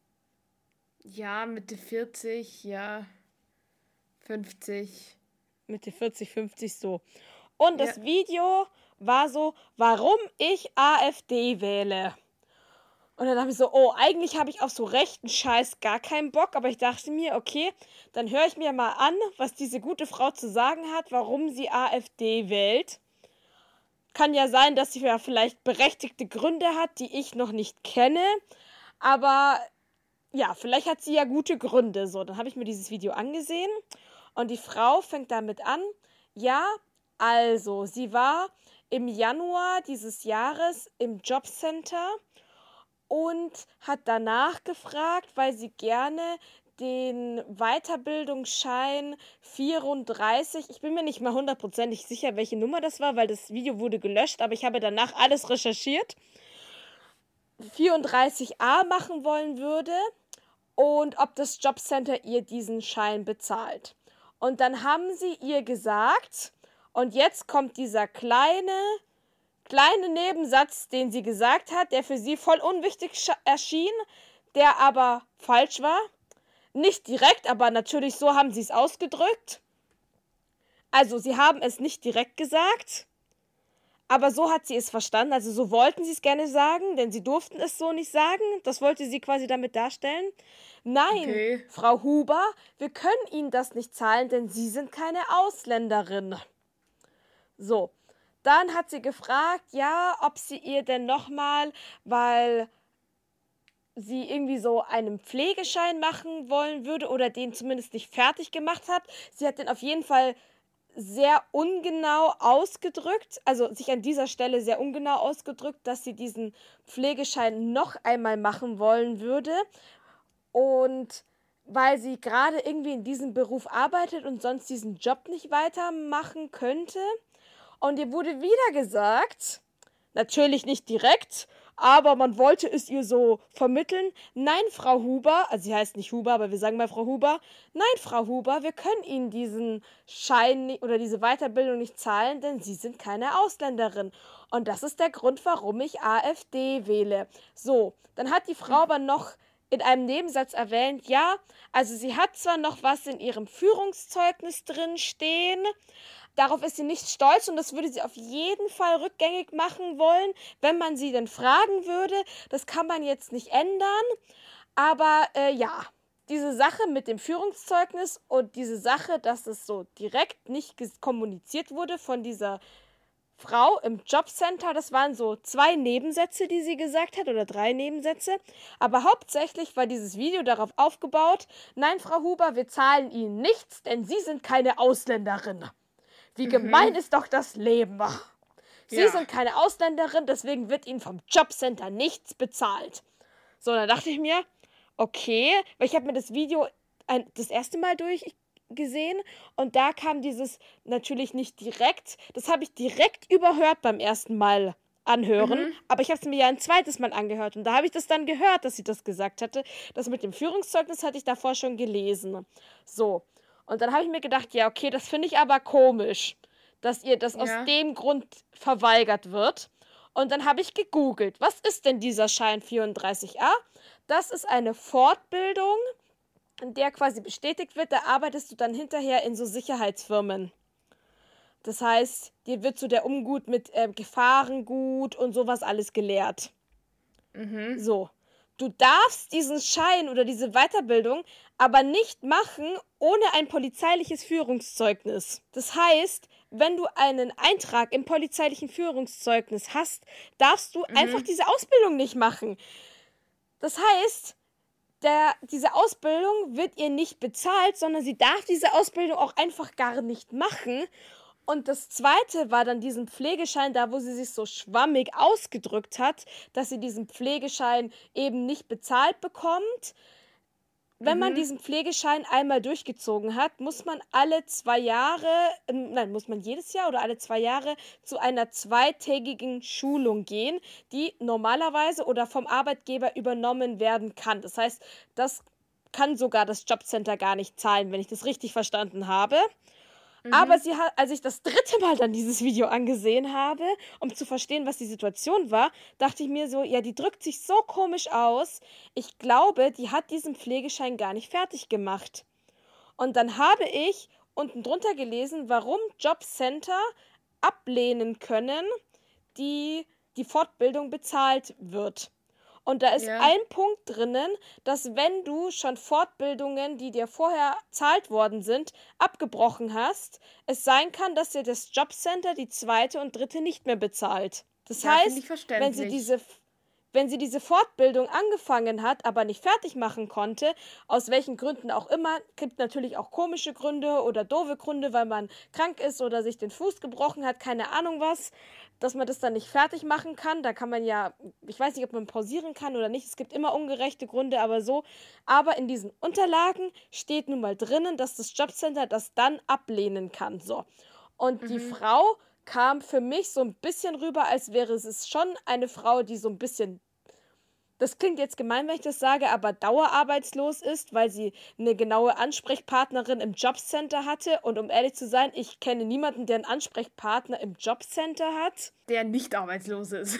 Ja, Mitte vierzig, ja. fünfzig. Mitte vierzig, fünfzig so. Und das ja. Video war so, warum ich AfD wähle. Und dann habe ich so, oh, eigentlich habe ich auf so rechten Scheiß gar keinen Bock, aber ich dachte mir, okay, dann höre ich mir mal an, was diese gute Frau zu sagen hat, warum sie AfD wählt. Kann ja sein, dass sie ja vielleicht berechtigte Gründe hat, die ich noch nicht kenne, aber ja, vielleicht hat sie ja gute Gründe. So, dann habe ich mir dieses Video angesehen und die Frau fängt damit an, ja, also, sie war im Januar dieses Jahres im Jobcenter und hat danach gefragt, weil sie gerne den Weiterbildungsschein vierunddreißig, ich bin mir nicht mal hundertprozentig sicher, welche Nummer das war, weil das Video wurde gelöscht, aber ich habe danach alles recherchiert, vierunddreißig a machen wollen würde und ob das Jobcenter ihr diesen Schein bezahlt. Und dann haben sie ihr gesagt, und jetzt kommt dieser kleine Kleine Nebensatz, den sie gesagt hat, der für sie voll unwichtig erschien, der aber falsch war. Nicht direkt, aber natürlich so haben sie es ausgedrückt. Also sie haben es nicht direkt gesagt, aber so hat sie es verstanden. Also so wollten sie es gerne sagen, denn sie durften es so nicht sagen. Das wollte sie quasi damit darstellen. Nein, okay. Frau Huber, wir können Ihnen das nicht zahlen, denn Sie sind keine Ausländerin. So. Dann hat sie gefragt, ja, ob sie ihr denn nochmal, weil sie irgendwie so einen Pflegeschein machen wollen würde oder den zumindest nicht fertig gemacht hat. Sie hat den auf jeden Fall sehr ungenau ausgedrückt, also sich an dieser Stelle sehr ungenau ausgedrückt, dass sie diesen Pflegeschein noch einmal machen wollen würde. Und weil sie gerade irgendwie in diesem Beruf arbeitet und sonst diesen Job nicht weitermachen könnte. Und ihr wurde wieder gesagt, natürlich nicht direkt, aber man wollte es ihr so vermitteln. Nein, Frau Huber, also sie heißt nicht Huber, aber wir sagen mal Frau Huber, nein, Frau Huber, wir können Ihnen diesen Schein ni- oder diese Weiterbildung nicht zahlen, denn Sie sind keine Ausländerin. Und das ist der Grund, warum ich AfD wähle. So, dann hat die Frau aber noch in einem Nebensatz erwähnt, ja, also sie hat zwar noch was in ihrem Führungszeugnis drin stehen, darauf ist sie nicht stolz und das würde sie auf jeden Fall rückgängig machen wollen, wenn man sie denn fragen würde. Das kann man jetzt nicht ändern, aber äh, ja, diese Sache mit dem Führungszeugnis und diese Sache, dass es so direkt nicht ges- kommuniziert wurde von dieser Frau im Jobcenter, das waren so zwei Nebensätze, die sie gesagt hat, oder drei Nebensätze. Aber hauptsächlich war dieses Video darauf aufgebaut, nein, Frau Huber, wir zahlen Ihnen nichts, denn Sie sind keine Ausländerin. Wie gemein ist doch das Leben. Sie Ja. sind keine Ausländerin, deswegen wird Ihnen vom Jobcenter nichts bezahlt. So, dann dachte ich mir, okay, weil ich habe mir das Video ein, das erste Mal durchgesehen und da kam dieses natürlich nicht direkt, das habe ich direkt überhört beim ersten Mal anhören, aber ich habe es mir ja ein zweites Mal angehört und da habe ich das dann gehört, dass sie das gesagt hatte. Das mit dem Führungszeugnis hatte ich davor schon gelesen. So, und dann habe ich mir gedacht, ja, okay, das finde ich aber komisch, dass ihr das aus Ja. dem Grund verweigert wird. Und dann habe ich gegoogelt, was ist denn dieser Schein vierunddreißig a? Das ist eine Fortbildung, in der quasi bestätigt wird, da arbeitest du dann hinterher in so Sicherheitsfirmen. Das heißt, dir wird so der Umgut mit äh, Gefahrengut und sowas alles gelehrt. Mhm. So, du darfst diesen Schein oder diese Weiterbildung aber nicht machen ohne ein polizeiliches Führungszeugnis. Das heißt, wenn du einen Eintrag im polizeilichen Führungszeugnis hast, darfst du einfach diese Ausbildung nicht machen. Das heißt, der, diese Ausbildung wird ihr nicht bezahlt, sondern sie darf diese Ausbildung auch einfach gar nicht machen. Und das Zweite war dann diesen Pflegeschein, da wo sie sich so schwammig ausgedrückt hat, dass sie diesen Pflegeschein eben nicht bezahlt bekommt. Wenn man diesen Pflegeschein einmal durchgezogen hat, muss man alle zwei Jahre, ähm, nein, muss man jedes Jahr oder alle zwei Jahre zu einer zweitägigen Schulung gehen, die normalerweise oder vom Arbeitgeber übernommen werden kann. Das heißt, das kann sogar das Jobcenter gar nicht zahlen, wenn ich das richtig verstanden habe. Aber sie hat, als ich das dritte Mal dann dieses Video angesehen habe, um zu verstehen, was die Situation war, dachte ich mir so, ja, die drückt sich so komisch aus. Ich glaube, die hat diesen Pflegeschein gar nicht fertig gemacht. Und dann habe ich unten drunter gelesen, warum Jobcenter ablehnen können, die die Fortbildung bezahlt wird. Und da ist Ja. ein Punkt drinnen, dass wenn du schon Fortbildungen, die dir vorher bezahlt worden sind, abgebrochen hast, es sein kann, dass dir das Jobcenter die zweite und dritte nicht mehr bezahlt. Das Ja, finde ich heißt, wenn sie verständlich. diese, wenn sie diese Fortbildung angefangen hat, aber nicht fertig machen konnte, aus welchen Gründen auch immer, gibt natürlich auch komische Gründe oder doofe Gründe, weil man krank ist oder sich den Fuß gebrochen hat, keine Ahnung was, dass man das dann nicht fertig machen kann. Da kann man ja, ich weiß nicht, ob man pausieren kann oder nicht. Es gibt immer ungerechte Gründe, aber so. Aber in diesen Unterlagen steht nun mal drinnen, dass das Jobcenter das dann ablehnen kann. So. Und die Frau kam für mich so ein bisschen rüber, als wäre es schon eine Frau, die so ein bisschen, das klingt jetzt gemein, wenn ich das sage, aber dauerarbeitslos ist, weil sie eine genaue Ansprechpartnerin im Jobcenter hatte. Und um ehrlich zu sein, ich kenne niemanden, der einen Ansprechpartner im Jobcenter hat. Der nicht arbeitslos ist.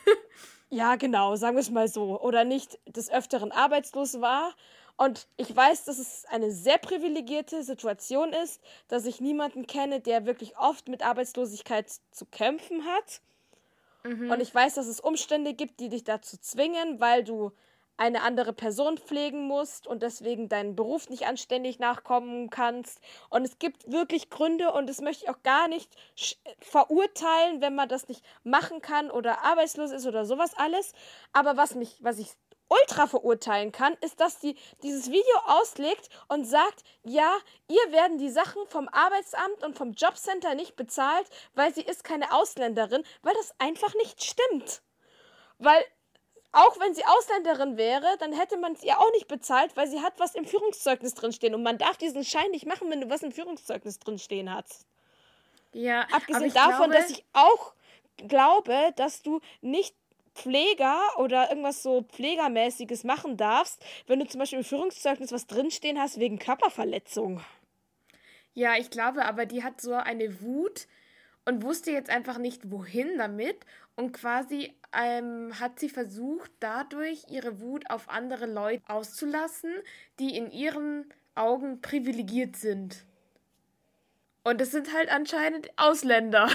Ja, genau, sagen wir es mal so. Oder nicht des Öfteren arbeitslos war. Und ich weiß, dass es eine sehr privilegierte Situation ist, dass ich niemanden kenne, der wirklich oft mit Arbeitslosigkeit zu kämpfen hat. Und ich weiß, dass es Umstände gibt, die dich dazu zwingen, weil du eine andere Person pflegen musst und deswegen deinen Beruf nicht anständig nachkommen kannst. Und es gibt wirklich Gründe und das möchte ich auch gar nicht sch- verurteilen, wenn man das nicht machen kann oder arbeitslos ist oder sowas alles. Aber was mich, was ich ultra verurteilen kann, ist, dass die dieses Video auslegt und sagt, ja, ihr werden die Sachen vom Arbeitsamt und vom Jobcenter nicht bezahlt, weil sie ist keine Ausländerin, weil das einfach nicht stimmt. Weil auch wenn sie Ausländerin wäre, dann hätte man es ihr auch nicht bezahlt, weil sie hat was im Führungszeugnis drinstehen. Und man darf diesen Schein nicht machen, wenn du was im Führungszeugnis drinstehen hast. Ja, aber Abgesehen ich davon, glaube, dass ich auch glaube, dass du nicht Pfleger oder irgendwas so Pflegermäßiges machen darfst, wenn du zum Beispiel im Führungszeugnis was drinstehen hast wegen Körperverletzung. Ja, ich glaube aber, die hat so eine Wut und wusste jetzt einfach nicht, wohin damit. Und quasi ähm, hat sie versucht, dadurch ihre Wut auf andere Leute auszulassen, die in ihren Augen privilegiert sind. Und das sind halt anscheinend Ausländer.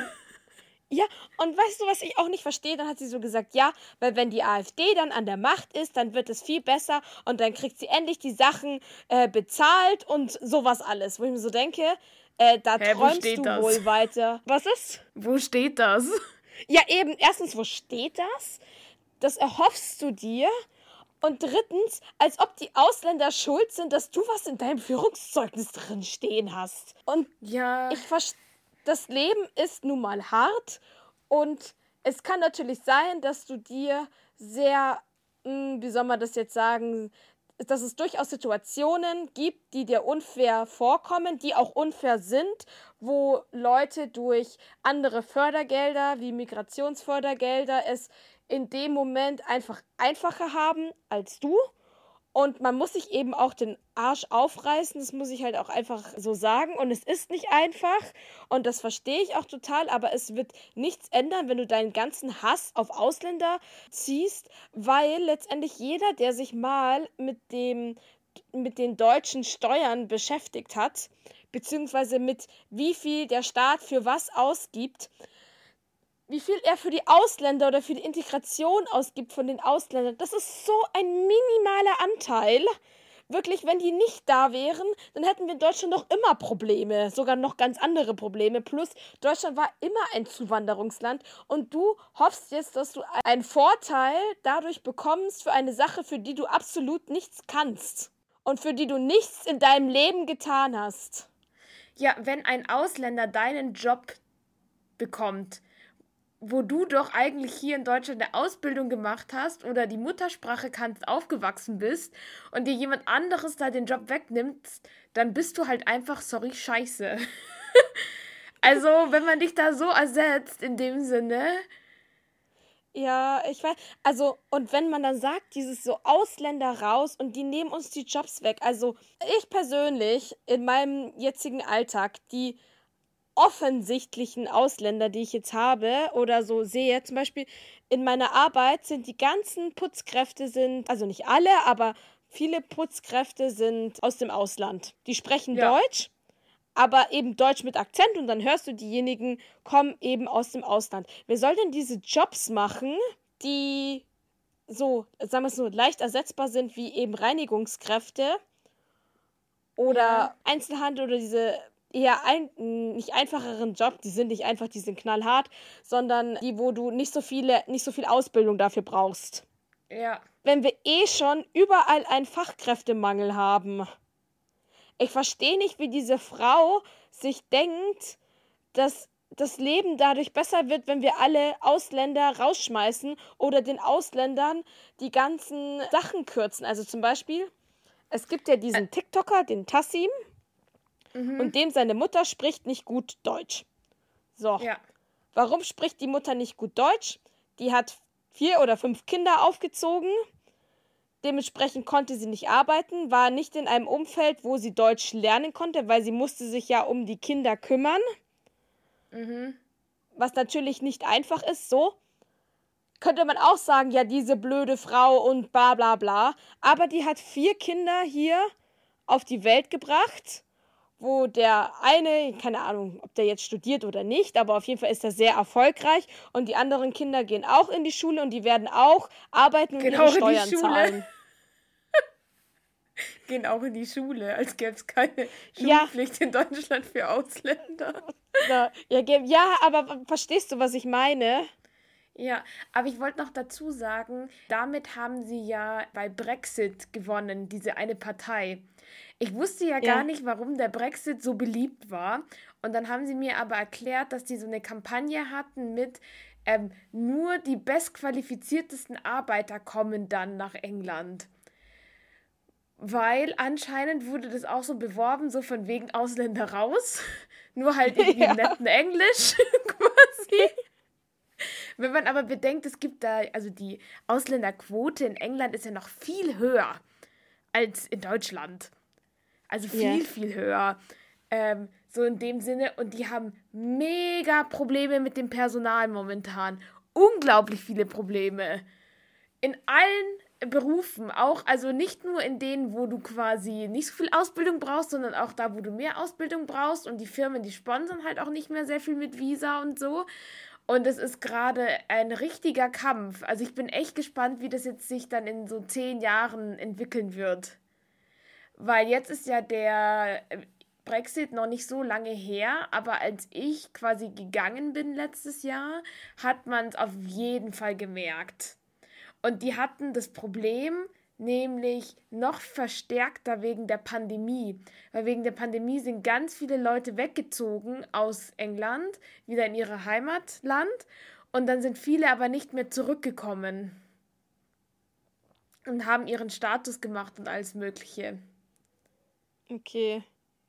Ja, und weißt du, was ich auch nicht verstehe? Dann hat sie so gesagt, ja, weil wenn die AfD dann an der Macht ist, dann wird es viel besser und dann kriegt sie endlich die Sachen äh, bezahlt und sowas alles. Wo ich mir so denke, äh, da Hä, wo träumst steht du das? wohl weiter. Was ist? Wo steht das? Ja, eben, erstens, wo steht das? Das erhoffst du dir. Und drittens, als ob die Ausländer schuld sind, dass du was in deinem Führungszeugnis drin stehen hast. Und Ja, ich verstehe, das Leben ist nun mal hart und es kann natürlich sein, dass du dir sehr, mh, wie soll man das jetzt sagen, dass es durchaus Situationen gibt, die dir unfair vorkommen, die auch unfair sind, wo Leute durch andere Fördergelder wie Migrationsfördergelder es in dem Moment einfach einfacher haben als du. Und man muss sich eben auch den Arsch aufreißen, das muss ich halt auch einfach so sagen. Und es ist nicht einfach und das verstehe ich auch total, aber es wird nichts ändern, wenn du deinen ganzen Hass auf Ausländer ziehst, weil letztendlich jeder, der sich mal mit dem, mit den deutschen Steuern beschäftigt hat, beziehungsweise mit wie viel der Staat für was ausgibt, wie viel er für die Ausländer oder für die Integration ausgibt von den Ausländern, das ist so ein minimaler Anteil. Wirklich, wenn die nicht da wären, dann hätten wir in Deutschland noch immer Probleme, sogar noch ganz andere Probleme. Plus, Deutschland war immer ein Zuwanderungsland und du hoffst jetzt, dass du einen Vorteil dadurch bekommst für eine Sache, für die du absolut nichts kannst und für die du nichts in deinem Leben getan hast. ja, wenn ein Ausländer deinen Job bekommt, wo du doch eigentlich hier in Deutschland eine Ausbildung gemacht hast oder die Muttersprache kannst, aufgewachsen bist und dir jemand anderes da den Job wegnimmt, dann bist du halt einfach, sorry, scheiße. Also, wenn man dich da so ersetzt, in dem Sinne, Ja, ich weiß, also, und wenn man dann sagt, dieses so Ausländer raus und die nehmen uns die Jobs weg. Also, ich persönlich in meinem jetzigen Alltag, die offensichtlichen Ausländer, die ich jetzt habe oder so sehe, zum Beispiel in meiner Arbeit sind die ganzen Putzkräfte sind, also nicht alle, aber viele Putzkräfte sind aus dem Ausland. Die sprechen ja. Deutsch, aber eben Deutsch mit Akzent und dann hörst du, diejenigen kommen eben aus dem Ausland. Wer soll denn diese Jobs machen, die so, sagen wir es so, leicht ersetzbar sind wie eben Reinigungskräfte oder Ja. Einzelhandel oder diese eher ein, nicht einfacheren Job, die sind nicht einfach, die sind knallhart, sondern die, wo du nicht so viele, nicht so viel Ausbildung dafür brauchst. Ja. Wenn wir eh schon überall einen Fachkräftemangel haben. Ich verstehe nicht, wie diese Frau sich denkt, dass das Leben dadurch besser wird, wenn wir alle Ausländer rausschmeißen oder den Ausländern die ganzen Sachen kürzen. Also zum Beispiel, es gibt ja diesen TikToker, den Tassim, Mhm. und dem seine Mutter spricht nicht gut Deutsch. So, Ja. warum spricht die Mutter nicht gut Deutsch? Die hat vier oder fünf Kinder aufgezogen. Dementsprechend konnte sie nicht arbeiten, war nicht in einem Umfeld, wo sie Deutsch lernen konnte, weil sie musste sich ja um die Kinder kümmern. Mhm. Was natürlich nicht einfach ist, so. Könnte man auch sagen, ja, diese blöde Frau und bla bla bla. Aber die hat vier Kinder hier auf die Welt gebracht, wo der eine, keine Ahnung, ob der jetzt studiert oder nicht, aber auf jeden Fall ist er sehr erfolgreich und die anderen Kinder gehen auch in die Schule und die werden auch arbeiten und Genau, ihre in die Steuern Schule. zahlen. Gehen auch in die Schule, als gäbe es keine Ja. Schulpflicht in Deutschland für Ausländer. Ja, ja, ge- ja, aber verstehst du, was ich meine? Ja, aber ich wollte noch dazu sagen, damit haben sie ja bei Brexit gewonnen, diese eine Partei. Ich wusste ja gar Ja. nicht, warum der Brexit so beliebt war. Und dann haben sie mir aber erklärt, dass die so eine Kampagne hatten mit ähm, nur die bestqualifiziertesten Arbeiter kommen dann nach England. Weil anscheinend wurde das auch so beworben, so von wegen Ausländer raus. Nur halt irgendwie Ja. im netten Englisch quasi. Wenn man aber bedenkt, es gibt da, also die Ausländerquote in England ist ja noch viel höher als in Deutschland. Also viel, Ja. viel höher. Ähm, so in dem Sinne. Und die haben mega Probleme mit dem Personal momentan. Unglaublich viele Probleme. In allen Berufen auch, also nicht nur in denen, wo du quasi nicht so viel Ausbildung brauchst, sondern auch da, wo du mehr Ausbildung brauchst und die Firmen, die sponsern halt auch nicht mehr sehr viel mit Visa und so. Und es ist gerade ein richtiger Kampf. Also ich bin echt gespannt, wie das jetzt sich dann in so zehn Jahren entwickeln wird. Weil jetzt ist ja der äh, Brexit noch nicht so lange her, aber als ich quasi gegangen bin letztes Jahr, hat man es auf jeden Fall gemerkt. Und die hatten das Problem, nämlich noch verstärkter wegen der Pandemie. Weil wegen der Pandemie sind ganz viele Leute weggezogen aus England, wieder in ihre Heimatland. Und dann sind viele aber nicht mehr zurückgekommen und haben ihren Status gemacht und alles Mögliche. Okay.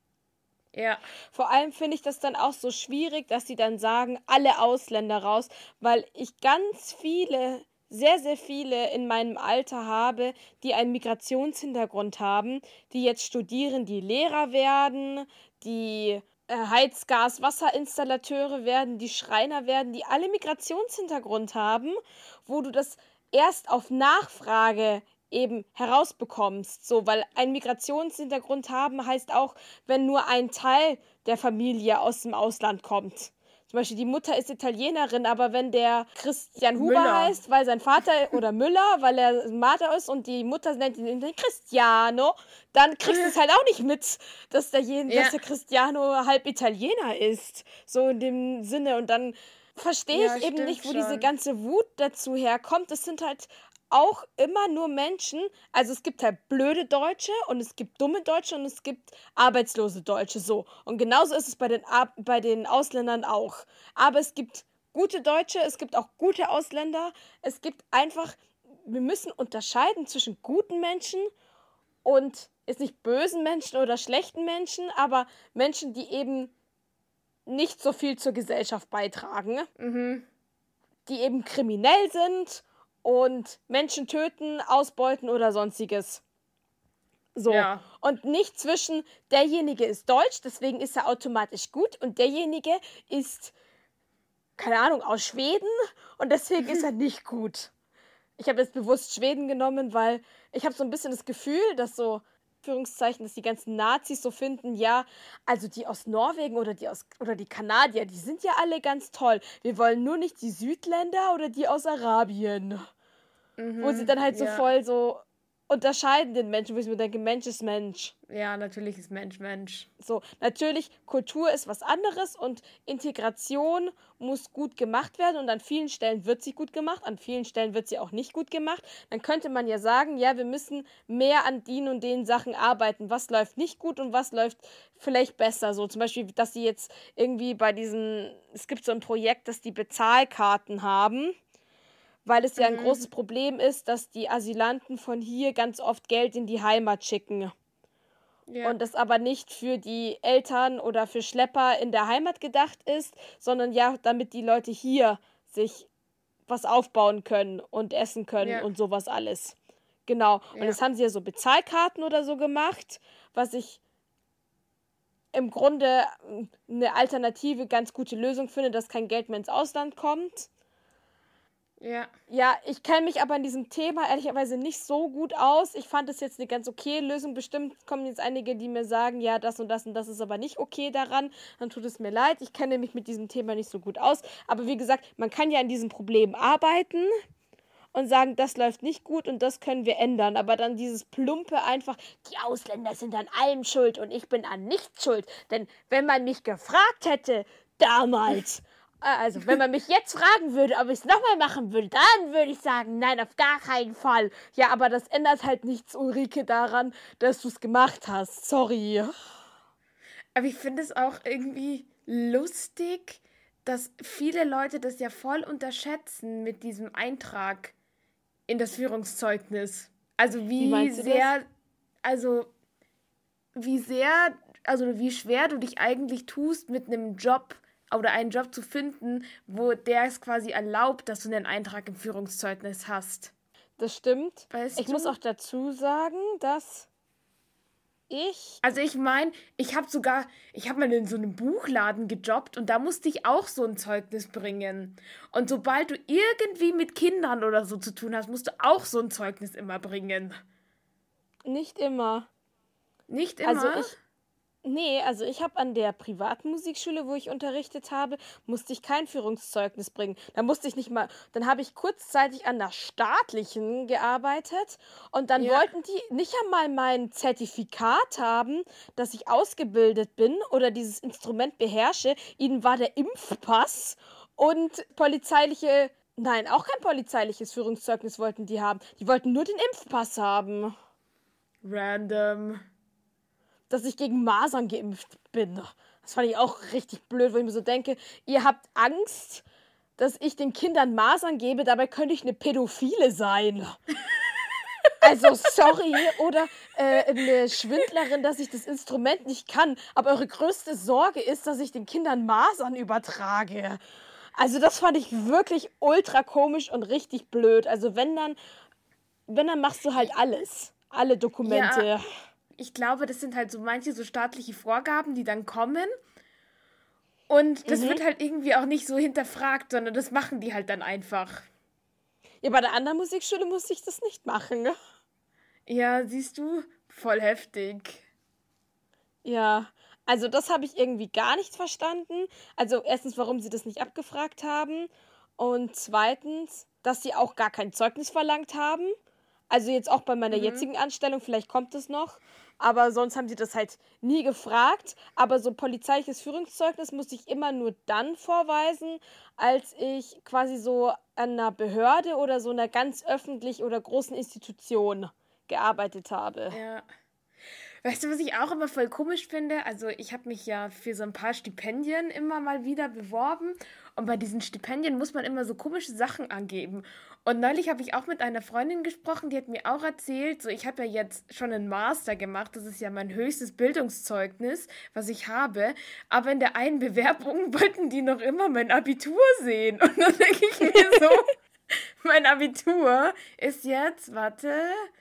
Ja, Vor allem finde ich das dann auch so schwierig, dass sie dann sagen, alle Ausländer raus, weil ich ganz viele, sehr, sehr viele in meinem Alter habe, die einen Migrationshintergrund haben, die jetzt studieren, die Lehrer werden, die äh, Heizgas-, Wasserinstallateure werden, die Schreiner werden, die alle Migrationshintergrund haben, wo du das erst auf Nachfrage eben herausbekommst, so, weil ein Migrationshintergrund haben heißt auch, wenn nur ein Teil der Familie aus dem Ausland kommt. Zum Beispiel die Mutter ist Italienerin, aber wenn der Christian Huber Müller. heißt, weil sein Vater oder Müller, weil er Martha ist und die Mutter nennt ihn den Cristiano, dann kriegst du es halt auch nicht mit, dass der, jen- Ja. dass der Cristiano halb Italiener ist. So in dem Sinne. Und dann verstehe Ja, ich eben stimmt nicht, wo diese schon. ganze Wut dazu herkommt. Es sind halt auch immer nur Menschen, also es gibt halt blöde Deutsche und es gibt dumme Deutsche und es gibt arbeitslose Deutsche, so. Und genauso ist es bei den, Ar- bei den Ausländern auch. Aber es gibt gute Deutsche, es gibt auch gute Ausländer. Es gibt einfach, wir müssen unterscheiden zwischen guten Menschen und jetzt nicht bösen Menschen oder schlechten Menschen, aber Menschen, die eben nicht so viel zur Gesellschaft beitragen, Mhm. die eben kriminell sind und Menschen töten, ausbeuten oder sonstiges. So. Ja. Und nicht zwischen derjenige ist deutsch, deswegen ist er automatisch gut und derjenige ist, keine Ahnung, aus Schweden und deswegen ist er nicht gut. Ich habe jetzt bewusst Schweden genommen, weil ich habe so ein bisschen das Gefühl, dass so, Führungszeichen, dass die ganzen Nazis so finden, ja, also die aus Norwegen oder die aus oder die Kanadier, die sind ja alle ganz toll. Wir wollen nur nicht die Südländer oder die aus Arabien. Wo sie Mhm. dann halt so Ja. voll so unterscheiden den Menschen, wo ich mir denke, Mensch ist Mensch. Ja, natürlich ist Mensch Mensch. So, natürlich, Kultur ist was anderes und Integration muss gut gemacht werden und an vielen Stellen wird sie gut gemacht, an vielen Stellen wird sie auch nicht gut gemacht. Dann könnte man ja sagen, ja, wir müssen mehr an den und den Sachen arbeiten. Was läuft nicht gut und was läuft vielleicht besser? So zum Beispiel, dass sie jetzt irgendwie bei diesen, es gibt so ein Projekt, dass die Bezahlkarten haben, weil es ja ein Mhm. großes Problem ist, dass die Asylanten von hier ganz oft Geld in die Heimat schicken. Ja. Und das aber nicht für die Eltern oder für Schlepper in der Heimat gedacht ist, sondern ja, damit die Leute hier sich was aufbauen können und essen können Ja. und sowas alles. Genau. Und Ja. jetzt haben sie ja so Bezahlkarten oder so gemacht, was ich im Grunde mm, eine alternative, ganz gute Lösung finde, dass kein Geld mehr ins Ausland kommt. Ja. Ja, ich kenne mich aber in diesem Thema ehrlicherweise nicht so gut aus. Ich fand es jetzt eine ganz okay Lösung. Bestimmt kommen jetzt einige, die mir sagen, ja, das und das und das ist aber nicht okay daran. Dann tut es mir leid. Ich kenne mich mit diesem Thema nicht so gut aus. Aber wie gesagt, man kann ja an diesem Problem arbeiten und sagen, das läuft nicht gut und das können wir ändern. Aber dann dieses plumpe einfach, die Ausländer sind an allem schuld und ich bin an nichts schuld. Denn wenn man mich gefragt hätte, damals, also wenn man mich jetzt fragen würde, ob ich es nochmal machen würde, dann würde ich sagen, nein, auf gar keinen Fall. Ja, aber das ändert halt nichts, Ulrike, daran, dass du es gemacht hast. Sorry. Aber ich finde es auch irgendwie lustig, dass viele Leute das ja voll unterschätzen mit diesem Eintrag in das Führungszeugnis. Also Wie wie meinst du das? sehr, also wie sehr, also wie schwer du dich eigentlich tust mit einem Job oder einen Job zu finden, wo der es quasi erlaubt, dass du einen Eintrag im Führungszeugnis hast. Das stimmt. Weißt ich du? muss auch dazu sagen, dass ich... Also ich meine, ich habe sogar, ich habe mal in so einem Buchladen gejobbt und da musste ich auch so ein Zeugnis bringen. Und sobald du irgendwie mit Kindern oder so zu tun hast, musst du auch so ein Zeugnis immer bringen. Nicht immer. Nicht immer? Also ich... Nee, also ich habe an der Privatmusikschule, wo ich unterrichtet habe, musste ich kein Führungszeugnis bringen. Da musste ich nicht mal, dann habe ich kurzzeitig an der staatlichen gearbeitet und dann Ja. wollten die nicht einmal mein Zertifikat haben, dass ich ausgebildet bin oder dieses Instrument beherrsche. Ihnen war der Impfpass und polizeiliche, nein, auch kein polizeiliches Führungszeugnis wollten die haben. Die wollten nur den Impfpass haben. Random. Dass ich gegen Masern geimpft bin. Das fand ich auch richtig blöd, wo ich mir so denke, ihr habt Angst, dass ich den Kindern Masern gebe, dabei könnte ich eine Pädophile sein. Also, sorry, oder äh, eine Schwindlerin, dass ich das Instrument nicht kann, aber eure größte Sorge ist, dass ich den Kindern Masern übertrage. Also, das fand ich wirklich ultra komisch und richtig blöd. Also, wenn dann, wenn dann machst du halt alles. Alle Dokumente. Ja. Ich glaube, das sind halt so manche so staatliche Vorgaben, die dann kommen. Und das Mhm. wird halt irgendwie auch nicht so hinterfragt, sondern das machen die halt dann einfach. Ja, bei der anderen Musikschule musste ich das nicht machen. Ja, siehst du, voll heftig. Ja, also das habe ich irgendwie gar nicht verstanden. Also erstens, warum sie das nicht abgefragt haben. Und zweitens, dass sie auch gar kein Zeugnis verlangt haben. Also jetzt auch bei meiner Mhm. jetzigen Anstellung, vielleicht kommt es noch. Aber sonst haben sie das halt nie gefragt. Aber so polizeiliches Führungszeugnis musste ich immer nur dann vorweisen, als ich quasi so an einer Behörde oder so einer ganz öffentlich oder großen Institution gearbeitet habe. Ja. Weißt du, was ich auch immer voll komisch finde? Also ich habe mich ja für so ein paar Stipendien immer mal wieder beworben und bei diesen Stipendien muss man immer so komische Sachen angeben. Und neulich habe ich auch mit einer Freundin gesprochen, die hat mir auch erzählt, so ich habe ja jetzt schon einen Master gemacht, das ist ja mein höchstes Bildungszeugnis, was ich habe, aber in der einen Bewerbung wollten die noch immer mein Abitur sehen. Und dann denke ich mir so, mein Abitur ist jetzt, warte,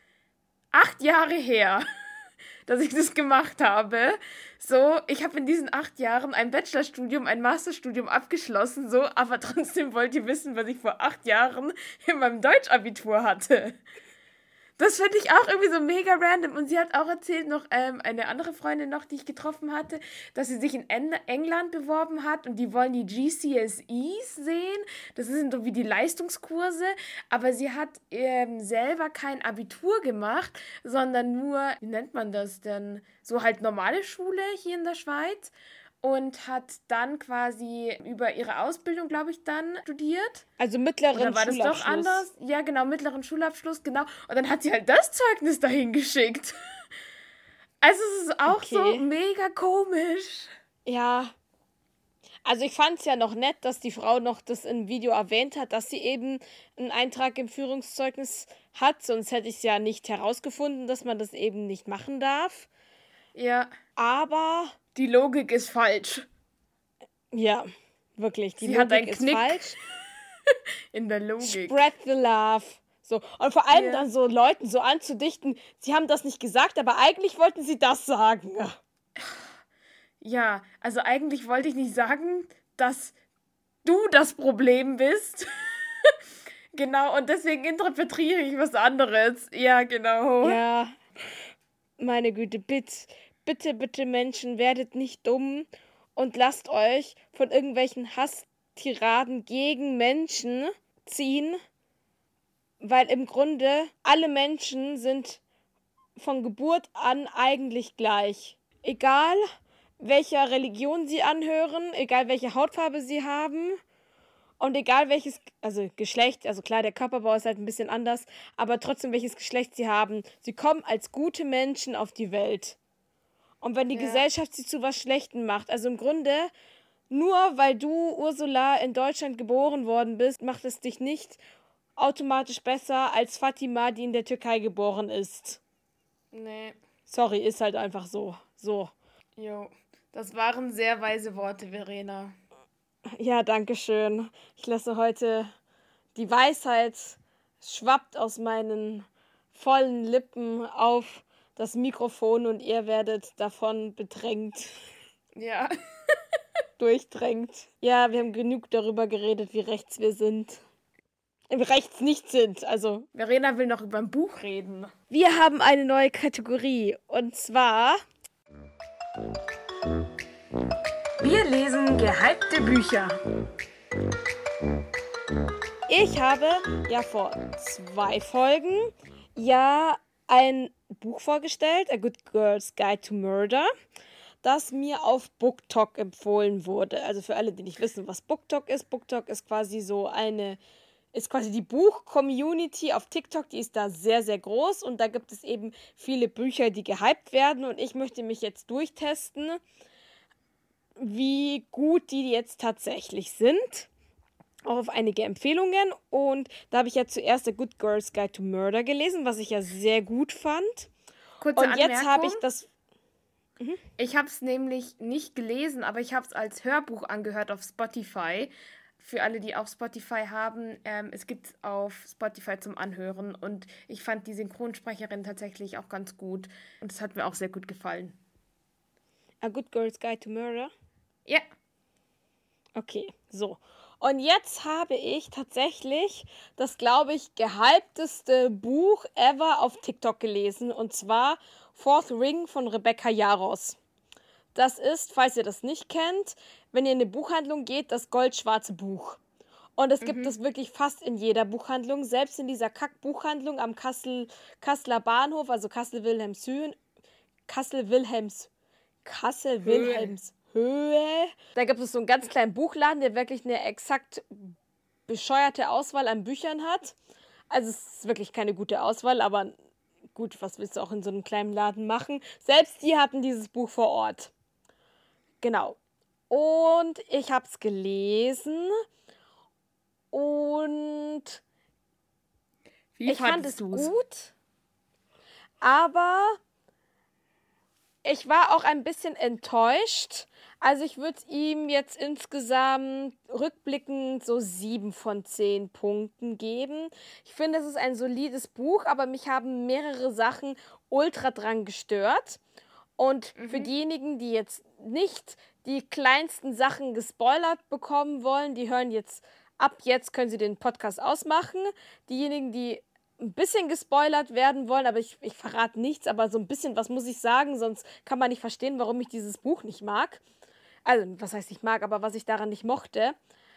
acht Jahre her, dass ich das gemacht habe. So, ich habe in diesen acht Jahren ein Bachelorstudium, ein Masterstudium abgeschlossen, so, aber trotzdem wollt ihr wissen, was ich vor acht Jahren in meinem Deutschabitur hatte. Das finde ich auch irgendwie so mega random. Und sie hat auch erzählt, noch ähm, eine andere Freundin noch, die ich getroffen hatte, dass sie sich in En- England beworben hat und die wollen die G C S Es sehen. Das sind so wie die Leistungskurse. Aber sie hat ähm, selber kein Abitur gemacht, sondern nur, wie nennt man das denn? So halt normale Schule hier in der Schweiz. Und hat dann quasi über ihre Ausbildung, glaube ich, dann studiert. Also mittleren Oder war das Schulabschluss. doch anders? Ja, genau, mittleren Schulabschluss, genau. Und dann hat sie halt das Zeugnis dahin geschickt. Also es ist auch Okay. so mega komisch. Ja. Also ich fand es ja noch nett, dass die Frau noch das im Video erwähnt hat, dass sie eben einen Eintrag im Führungszeugnis hat. Sonst hätte ich es ja nicht herausgefunden, dass man das eben nicht machen darf. Ja, Aber die Logik ist falsch. ja, wirklich, die Sie Logik hat einen ist Knick. falsch. In der Logik. Spread the love. So. Und vor allem Ja. dann so Leuten so anzudichten, sie haben das nicht gesagt, aber eigentlich wollten sie das sagen. Ja, also eigentlich wollte ich nicht sagen, dass du das Problem bist. Genau, und deswegen interpretiere ich was anderes. Ja, genau. Ja, meine Güte, bitte, bitte, bitte Menschen, werdet nicht dumm und lasst euch von irgendwelchen Hasstiraden gegen Menschen ziehen, weil im Grunde alle Menschen sind von Geburt an eigentlich gleich. Egal, welcher Religion sie anhören, egal welche Hautfarbe sie haben und egal welches, also Geschlecht, also klar, der Körperbau ist halt ein bisschen anders, aber trotzdem welches Geschlecht sie haben, sie kommen als gute Menschen auf die Welt. Und wenn die Ja. Gesellschaft sie zu was Schlechtem macht, also im Grunde, nur weil du, Ursula, in Deutschland geboren worden bist, macht es dich nicht automatisch besser als Fatima, die in der Türkei geboren ist. Nee, Sorry, ist halt einfach so. So. jo. Das waren sehr weise Worte, Verena. Ja, danke schön. Ich lasse heute die Weisheit schwappt aus meinen vollen Lippen auf das Mikrofon und ihr werdet davon bedrängt, Ja. durchdrängt. Ja, wir haben genug darüber geredet, wie rechts wir sind. Wie rechts nicht sind, also. Verena will noch über ein Buch reden. Wir haben eine neue Kategorie und zwar Wir lesen gehypte Bücher. Ich habe ja vor zwei Folgen ja ein Buch vorgestellt, A Good Girl's Guide to Murder, das mir auf BookTok empfohlen wurde. Also für alle, die nicht wissen, was BookTok ist. BookTok ist quasi so eine, ist quasi die Buch-Community auf TikTok, die ist da sehr, sehr groß und da gibt es eben viele Bücher, die gehypt werden und ich möchte mich jetzt durchtesten, wie gut die jetzt tatsächlich sind. Auch auf einige Empfehlungen und da habe ich ja zuerst A Good Girl's Guide to Murder gelesen, was ich ja sehr gut fand. Kurze Und jetzt Anmerkung. habe ich das... Ich habe es nämlich nicht gelesen, aber ich habe es als Hörbuch angehört auf Spotify. Für alle, die auch Spotify haben, ähm, es gibt es auf Spotify zum Anhören und ich fand die Synchronsprecherin tatsächlich auch ganz gut und es hat mir auch sehr gut gefallen. A Good Girl's Guide to Murder? Ja. Okay, so. Und jetzt habe ich tatsächlich das, glaube ich, gehypteste Buch ever auf TikTok gelesen. Und zwar Fourth Ring von Rebecca Yarros. Das ist, falls ihr das nicht kennt, wenn ihr in eine Buchhandlung geht, das goldschwarze Buch. Und es gibt es wirklich fast in jeder Buchhandlung. Selbst in dieser Kack-Buchhandlung am Kassel, Kasseler Bahnhof, also Kassel-Wilhelmshöhe. Kassel-Wilhelms... Kassel-Wilhelms... Höhe. Da gibt es so einen ganz kleinen Buchladen, der wirklich eine exakt bescheuerte Auswahl an Büchern hat. Also es ist wirklich keine gute Auswahl, aber gut, was willst du auch in so einem kleinen Laden machen? Selbst die hatten dieses Buch vor Ort. Genau. Und ich habe es gelesen und Wie ich fand es du's? gut, aber ich war auch ein bisschen enttäuscht. Also ich würde ihm jetzt insgesamt rückblickend so sieben von zehn Punkten geben. Ich finde, es ist ein solides Buch, aber mich haben mehrere Sachen ultra dran gestört. Und mhm. für diejenigen, die jetzt nicht die kleinsten Sachen gespoilert bekommen wollen, die hören jetzt, ab jetzt können sie den Podcast ausmachen. Diejenigen, die ein bisschen gespoilert werden wollen, aber ich, ich verrate nichts, aber so ein bisschen was muss ich sagen, sonst kann man nicht verstehen, warum ich dieses Buch nicht mag. Also, was heißt ich mag, aber was ich daran nicht mochte.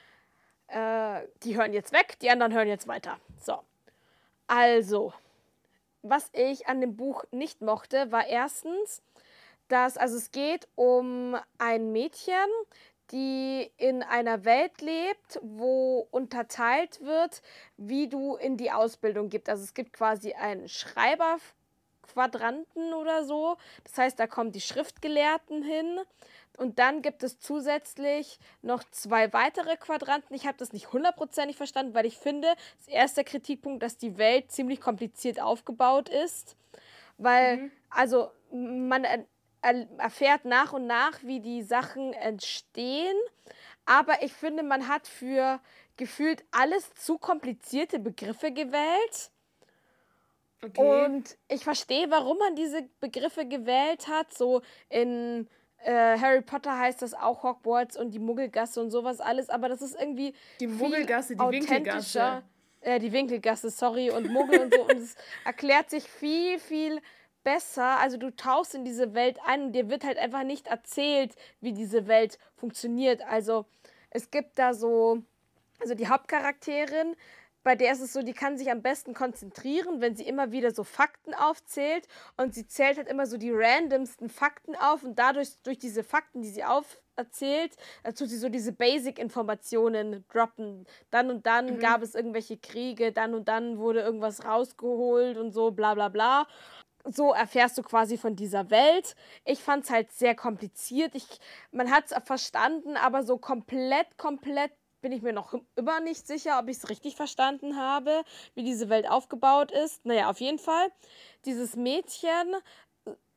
Äh, die hören jetzt weg, die anderen hören jetzt weiter. So. Also, was ich an dem Buch nicht mochte, war erstens, dass, also es geht um ein Mädchen, die in einer Welt lebt, wo unterteilt wird, wie du in die Ausbildung gibst. Also es gibt quasi einen Schreiberquadranten oder so. Das heißt, da kommen die Schriftgelehrten hin. Und dann gibt es zusätzlich noch zwei weitere Quadranten. Ich habe das nicht hundertprozentig verstanden, weil ich finde, das erste Kritikpunkt, dass die Welt ziemlich kompliziert aufgebaut ist. Weil, mhm. also man erfährt nach und nach, wie die Sachen entstehen. Aber ich finde, man hat für gefühlt alles zu komplizierte Begriffe gewählt. Okay. Und ich verstehe, warum man diese Begriffe gewählt hat. So in äh, Harry Potter heißt das auch Hogwarts und die Muggelgasse und sowas alles. Aber das ist irgendwie die Muggelgasse, die Winkelgasse. Äh, die Winkelgasse, sorry, und Muggel und so. Und es erklärt sich viel, viel besser, also du tauchst in diese Welt ein und dir wird halt einfach nicht erzählt, wie diese Welt funktioniert. Also es gibt da so, also die Hauptcharakterin, bei der ist es so, die kann sich am besten konzentrieren, wenn sie immer wieder so Fakten aufzählt und sie zählt halt immer so die randomsten Fakten auf und dadurch, durch diese Fakten, die sie auferzählt, tut sie so diese Basic-Informationen droppen. Dann und dann mhm. gab es irgendwelche Kriege, dann und dann wurde irgendwas rausgeholt und so, bla bla bla. So erfährst du quasi von dieser Welt. Ich fand es halt sehr kompliziert. Ich, man hat es verstanden, aber so komplett, komplett bin ich mir noch immer nicht sicher, ob ich es richtig verstanden habe, wie diese Welt aufgebaut ist. Naja, auf jeden Fall, dieses Mädchen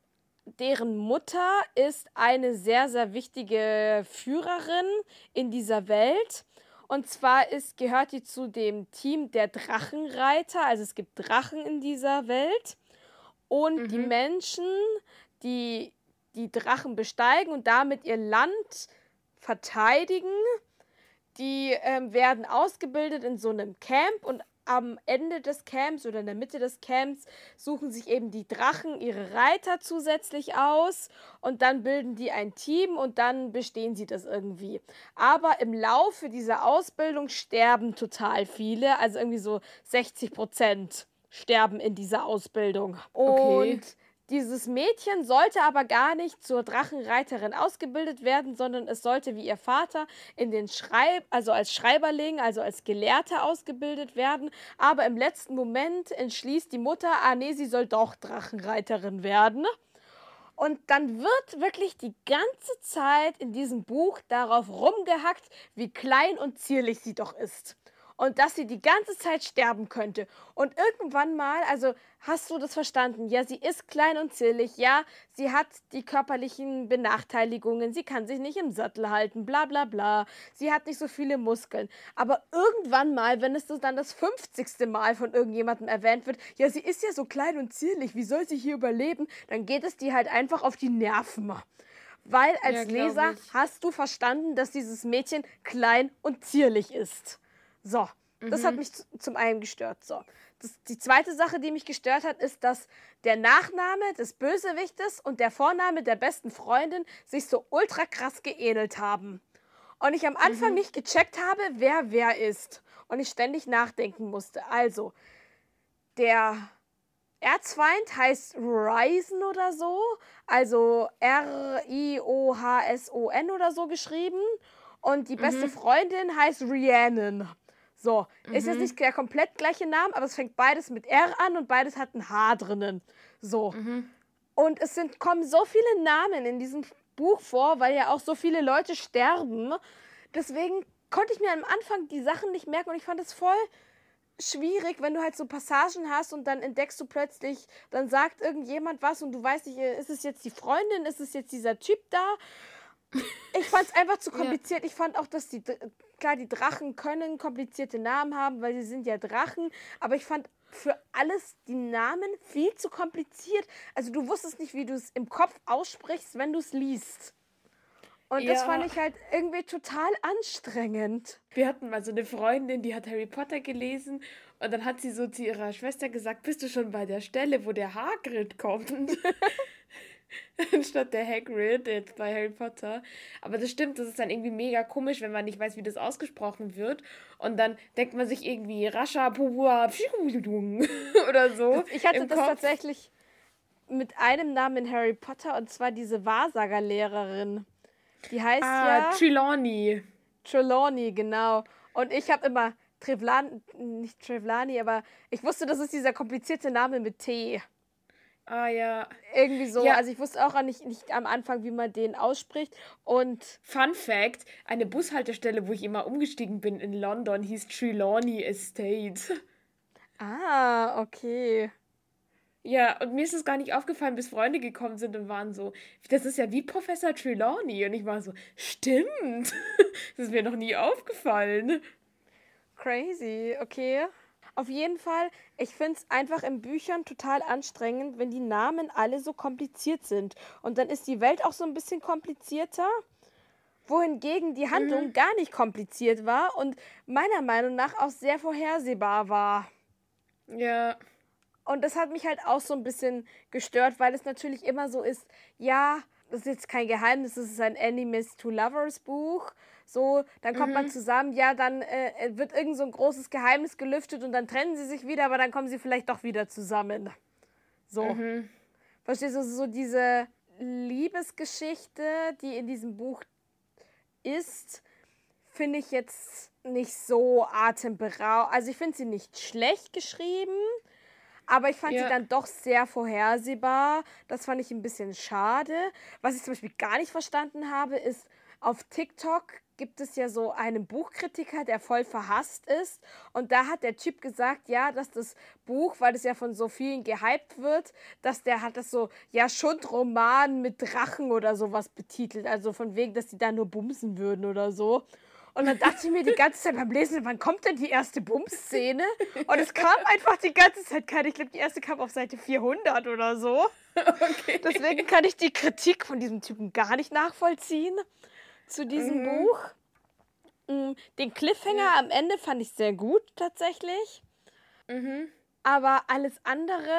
deren Mutter ist eine sehr, sehr wichtige Führerin in dieser Welt. Und zwar ist, gehört die zu dem Team der Drachenreiter. Also es gibt Drachen in dieser Welt. Und mhm. die Menschen, die die Drachen besteigen und damit ihr Land verteidigen, die ähm, werden ausgebildet in so einem Camp. Und am Ende des Camps oder in der Mitte des Camps suchen sich eben die Drachen ihre Reiter zusätzlich aus und dann bilden die ein Team und dann bestehen sie das irgendwie. Aber im Laufe dieser Ausbildung sterben total viele, also irgendwie so sechzig Prozent sterben in dieser Ausbildung. Okay. Und dieses Mädchen sollte aber gar nicht zur Drachenreiterin ausgebildet werden, sondern es sollte wie ihr Vater in den Schreib, also als Schreiberling, also als Gelehrter ausgebildet werden. Aber im letzten Moment entschließt die Mutter, ah nee, sie soll doch Drachenreiterin werden. Und dann wird wirklich die ganze Zeit in diesem Buch darauf rumgehackt, wie klein und zierlich sie doch ist. Und dass sie die ganze Zeit sterben könnte. Und irgendwann mal, also hast du das verstanden? Ja, sie ist klein und zierlich. Ja, sie hat die körperlichen Benachteiligungen. Sie kann sich nicht im Sattel halten, bla bla bla. Sie hat nicht so viele Muskeln. Aber irgendwann mal, wenn es dann das fünfzigste Mal von irgendjemandem erwähnt wird, ja, sie ist ja so klein und zierlich, wie soll sie hier überleben? Dann geht es dir halt einfach auf die Nerven. Weil als ja, Leser ich. hast du verstanden, dass dieses Mädchen klein und zierlich ist. So, das mhm. hat mich z- zum einen gestört. So, das, die zweite Sache, die mich gestört hat, ist, dass der Nachname des Bösewichtes und der Vorname der besten Freundin sich so ultra krass geähnelt haben. Und ich am Anfang mhm. nicht gecheckt habe, wer wer ist. Und ich ständig nachdenken musste. Also, der Erzfeind heißt Rhizon oder so. Also R I O H S O N oder so geschrieben. Und die beste mhm. Freundin heißt Rhiannon. So, mhm. ist jetzt nicht der komplett gleiche Name, aber es fängt beides mit R an und beides hat ein H drinnen. So. Mhm. Und es sind, kommen so viele Namen in diesem Buch vor, weil ja auch so viele Leute sterben. Deswegen konnte ich mir am Anfang die Sachen nicht merken und ich fand es voll schwierig, wenn du halt so Passagen hast und dann entdeckst du plötzlich, dann sagt irgendjemand was und du weißt nicht, ist es jetzt die Freundin, ist es jetzt dieser Typ da? Ich fand es einfach zu kompliziert. Ja. Ich fand auch, dass die, klar, die Drachen können komplizierte Namen haben, weil sie sind ja Drachen, aber ich fand für alles die Namen viel zu kompliziert. Also du wusstest nicht, wie du es im Kopf aussprichst, wenn du es liest. Und ja. das fand ich halt irgendwie total anstrengend. Wir hatten mal so eine Freundin, die hat Harry Potter gelesen und dann hat sie so zu ihrer Schwester gesagt, bist du schon bei der Stelle, wo der Hagrid kommt? Anstatt der Hagrid jetzt bei Harry Potter. Aber das stimmt, das ist dann irgendwie mega komisch, wenn man nicht weiß, wie das ausgesprochen wird. Und dann denkt man sich irgendwie Rascha Pua oder so. Ich hatte das Kopf. tatsächlich mit einem Namen in Harry Potter und zwar diese Wahrsagerlehrerin. Die heißt ah, ja... Trelawney. Trelawney, genau. Und ich habe immer Trevlani, nicht Trevlani, aber ich wusste, das ist dieser komplizierte Name mit T. Ah, ja. Irgendwie so. Ja. Also ich wusste auch nicht, nicht am Anfang, wie man den ausspricht. Und Fun Fact, eine Bushaltestelle, wo ich immer umgestiegen bin in London, hieß Trelawney Estate. Ah, okay. Ja, und mir ist es gar nicht aufgefallen, bis Freunde gekommen sind und waren so, das ist ja wie Professor Trelawney. Und ich war so, stimmt. Das ist mir noch nie aufgefallen. Crazy, okay. Auf jeden Fall, ich finde es einfach in Büchern total anstrengend, wenn die Namen alle so kompliziert sind. Und dann ist die Welt auch so ein bisschen komplizierter, wohingegen die Handlung mhm. gar nicht kompliziert war und meiner Meinung nach auch sehr vorhersehbar war. Ja. Und das hat mich halt auch so ein bisschen gestört, weil es natürlich immer so ist, ja, das ist jetzt kein Geheimnis, das ist ein Enemies to Lovers Buch. So, dann kommt mhm. man zusammen, ja, dann äh, wird irgend so ein großes Geheimnis gelüftet und dann trennen sie sich wieder, aber dann kommen sie vielleicht doch wieder zusammen. So. Mhm. Verstehst du, so diese Liebesgeschichte, die in diesem Buch ist, finde ich jetzt nicht so atemberaubend. Also ich finde sie nicht schlecht geschrieben, aber ich fand ja. sie dann doch sehr vorhersehbar. Das fand ich ein bisschen schade. Was ich zum Beispiel gar nicht verstanden habe, ist, auf TikTok gibt es ja so einen Buchkritiker, der voll verhasst ist. Und da hat der Typ gesagt, ja, dass das Buch, weil es ja von so vielen gehypt wird, dass der hat das so, ja, Schundroman mit Drachen oder sowas betitelt. Also von wegen, dass die da nur bumsen würden oder so. Und dann dachte ich mir die ganze Zeit beim Lesen, wann kommt denn die erste Bums-Szene? Und es kam einfach die ganze Zeit keine. Ich glaube, die erste kam auf Seite vierhundert oder so. Okay. Deswegen kann ich die Kritik von diesem Typen gar nicht nachvollziehen zu diesem Mhm. Buch. Mm, Den Cliffhanger Ja. am Ende fand ich sehr gut tatsächlich. Mhm. Aber alles andere,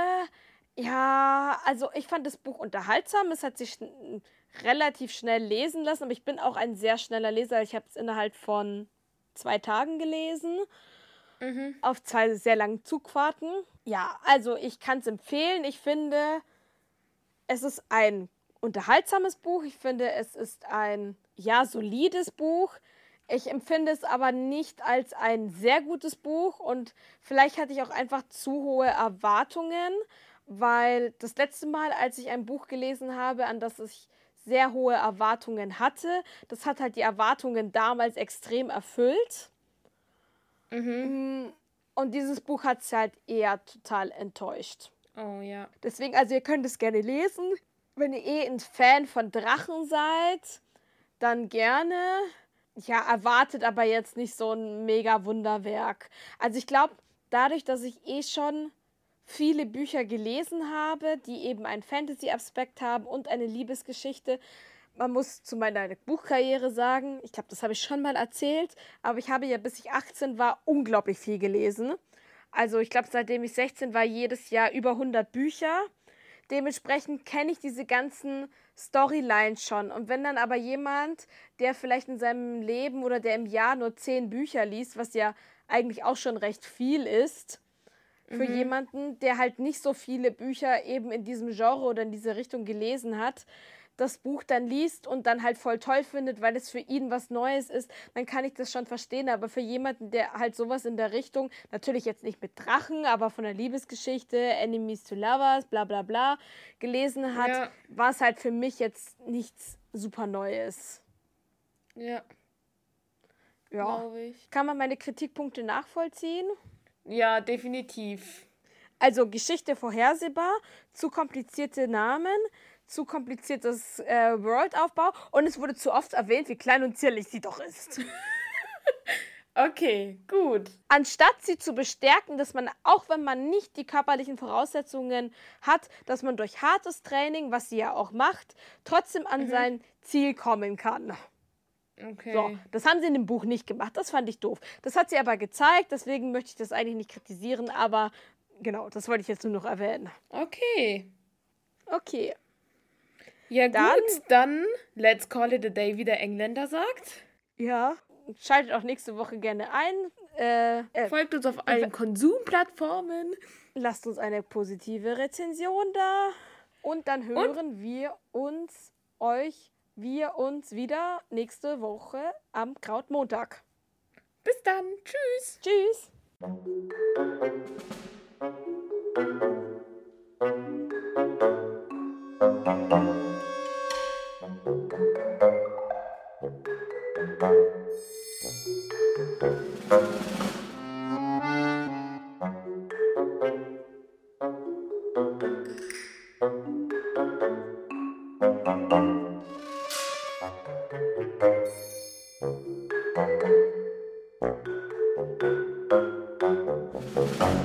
ja, also ich fand das Buch unterhaltsam. Es hat sich schn- relativ schnell lesen lassen, aber ich bin auch ein sehr schneller Leser. Ich habe es innerhalb von zwei Tagen gelesen, Mhm. auf zwei sehr langen Zugfahrten. Ja, also ich kann es empfehlen. Ich finde, es ist ein unterhaltsames Buch. Ich finde, es ist ein, ja, solides Buch. Ich empfinde es aber nicht als ein sehr gutes Buch und vielleicht hatte ich auch einfach zu hohe Erwartungen, weil das letzte Mal, als ich ein Buch gelesen habe, an das ich sehr hohe Erwartungen hatte, das hat halt die Erwartungen damals extrem erfüllt. Mhm. Mm, Und dieses Buch hat es halt eher total enttäuscht. Oh ja. Deswegen, also ihr könnt es gerne lesen. Wenn ihr eh ein Fan von Drachen seid, dann gerne. Ja, erwartet aber jetzt nicht so ein mega Wunderwerk. Also ich glaube, dadurch, dass ich eh schon viele Bücher gelesen habe, die eben einen Fantasy-Aspekt haben und eine Liebesgeschichte. Man muss zu meiner Buchkarriere sagen, ich glaube, das habe ich schon mal erzählt, aber ich habe ja, bis ich achtzehn war, unglaublich viel gelesen. Also ich glaube, seitdem ich sechzehn war, jedes Jahr über hundert Bücher. Dementsprechend kenne ich diese ganzen Storylines schon. Und wenn dann aber jemand, der vielleicht in seinem Leben oder der im Jahr nur zehn Bücher liest, was ja eigentlich auch schon recht viel ist, für Mhm. jemanden, der halt nicht so viele Bücher eben in diesem Genre oder in diese Richtung gelesen hat, das Buch dann liest und dann halt voll toll findet, weil es für ihn was Neues ist, dann kann ich das schon verstehen. Aber für jemanden, der halt sowas in der Richtung, natürlich jetzt nicht mit Drachen, aber von der Liebesgeschichte, Enemies to Lovers, bla bla bla, gelesen hat, Ja. war es halt für mich jetzt nichts super Neues. Ja, Ja. glaube ich. Kann man meine Kritikpunkte nachvollziehen? Ja, definitiv. Also Geschichte vorhersehbar, zu komplizierte Namen, zu kompliziertes äh, Worldaufbau und es wurde zu oft erwähnt, wie klein und zierlich sie doch ist. Okay, gut. Anstatt sie zu bestärken, dass man, auch wenn man nicht die körperlichen Voraussetzungen hat, dass man durch hartes Training, was sie ja auch macht, trotzdem an Mhm. sein Ziel kommen kann. Okay. So, das haben sie in dem Buch nicht gemacht, das fand ich doof. Das hat sie aber gezeigt, deswegen möchte ich das eigentlich nicht kritisieren, aber genau, das wollte ich jetzt nur noch erwähnen. Okay. Okay. Ja, Dann- gut, dann let's call it a day, wie der Engländer sagt. Ja, schaltet auch nächste Woche gerne ein. Äh, äh, Folgt uns auf allen Konsumplattformen. lasst uns eine positive Rezension da. Und dann hören wir uns, euch, wir uns wieder nächste Woche am Krautmontag. Bis dann. Tschüss. Tschüss. Thank you.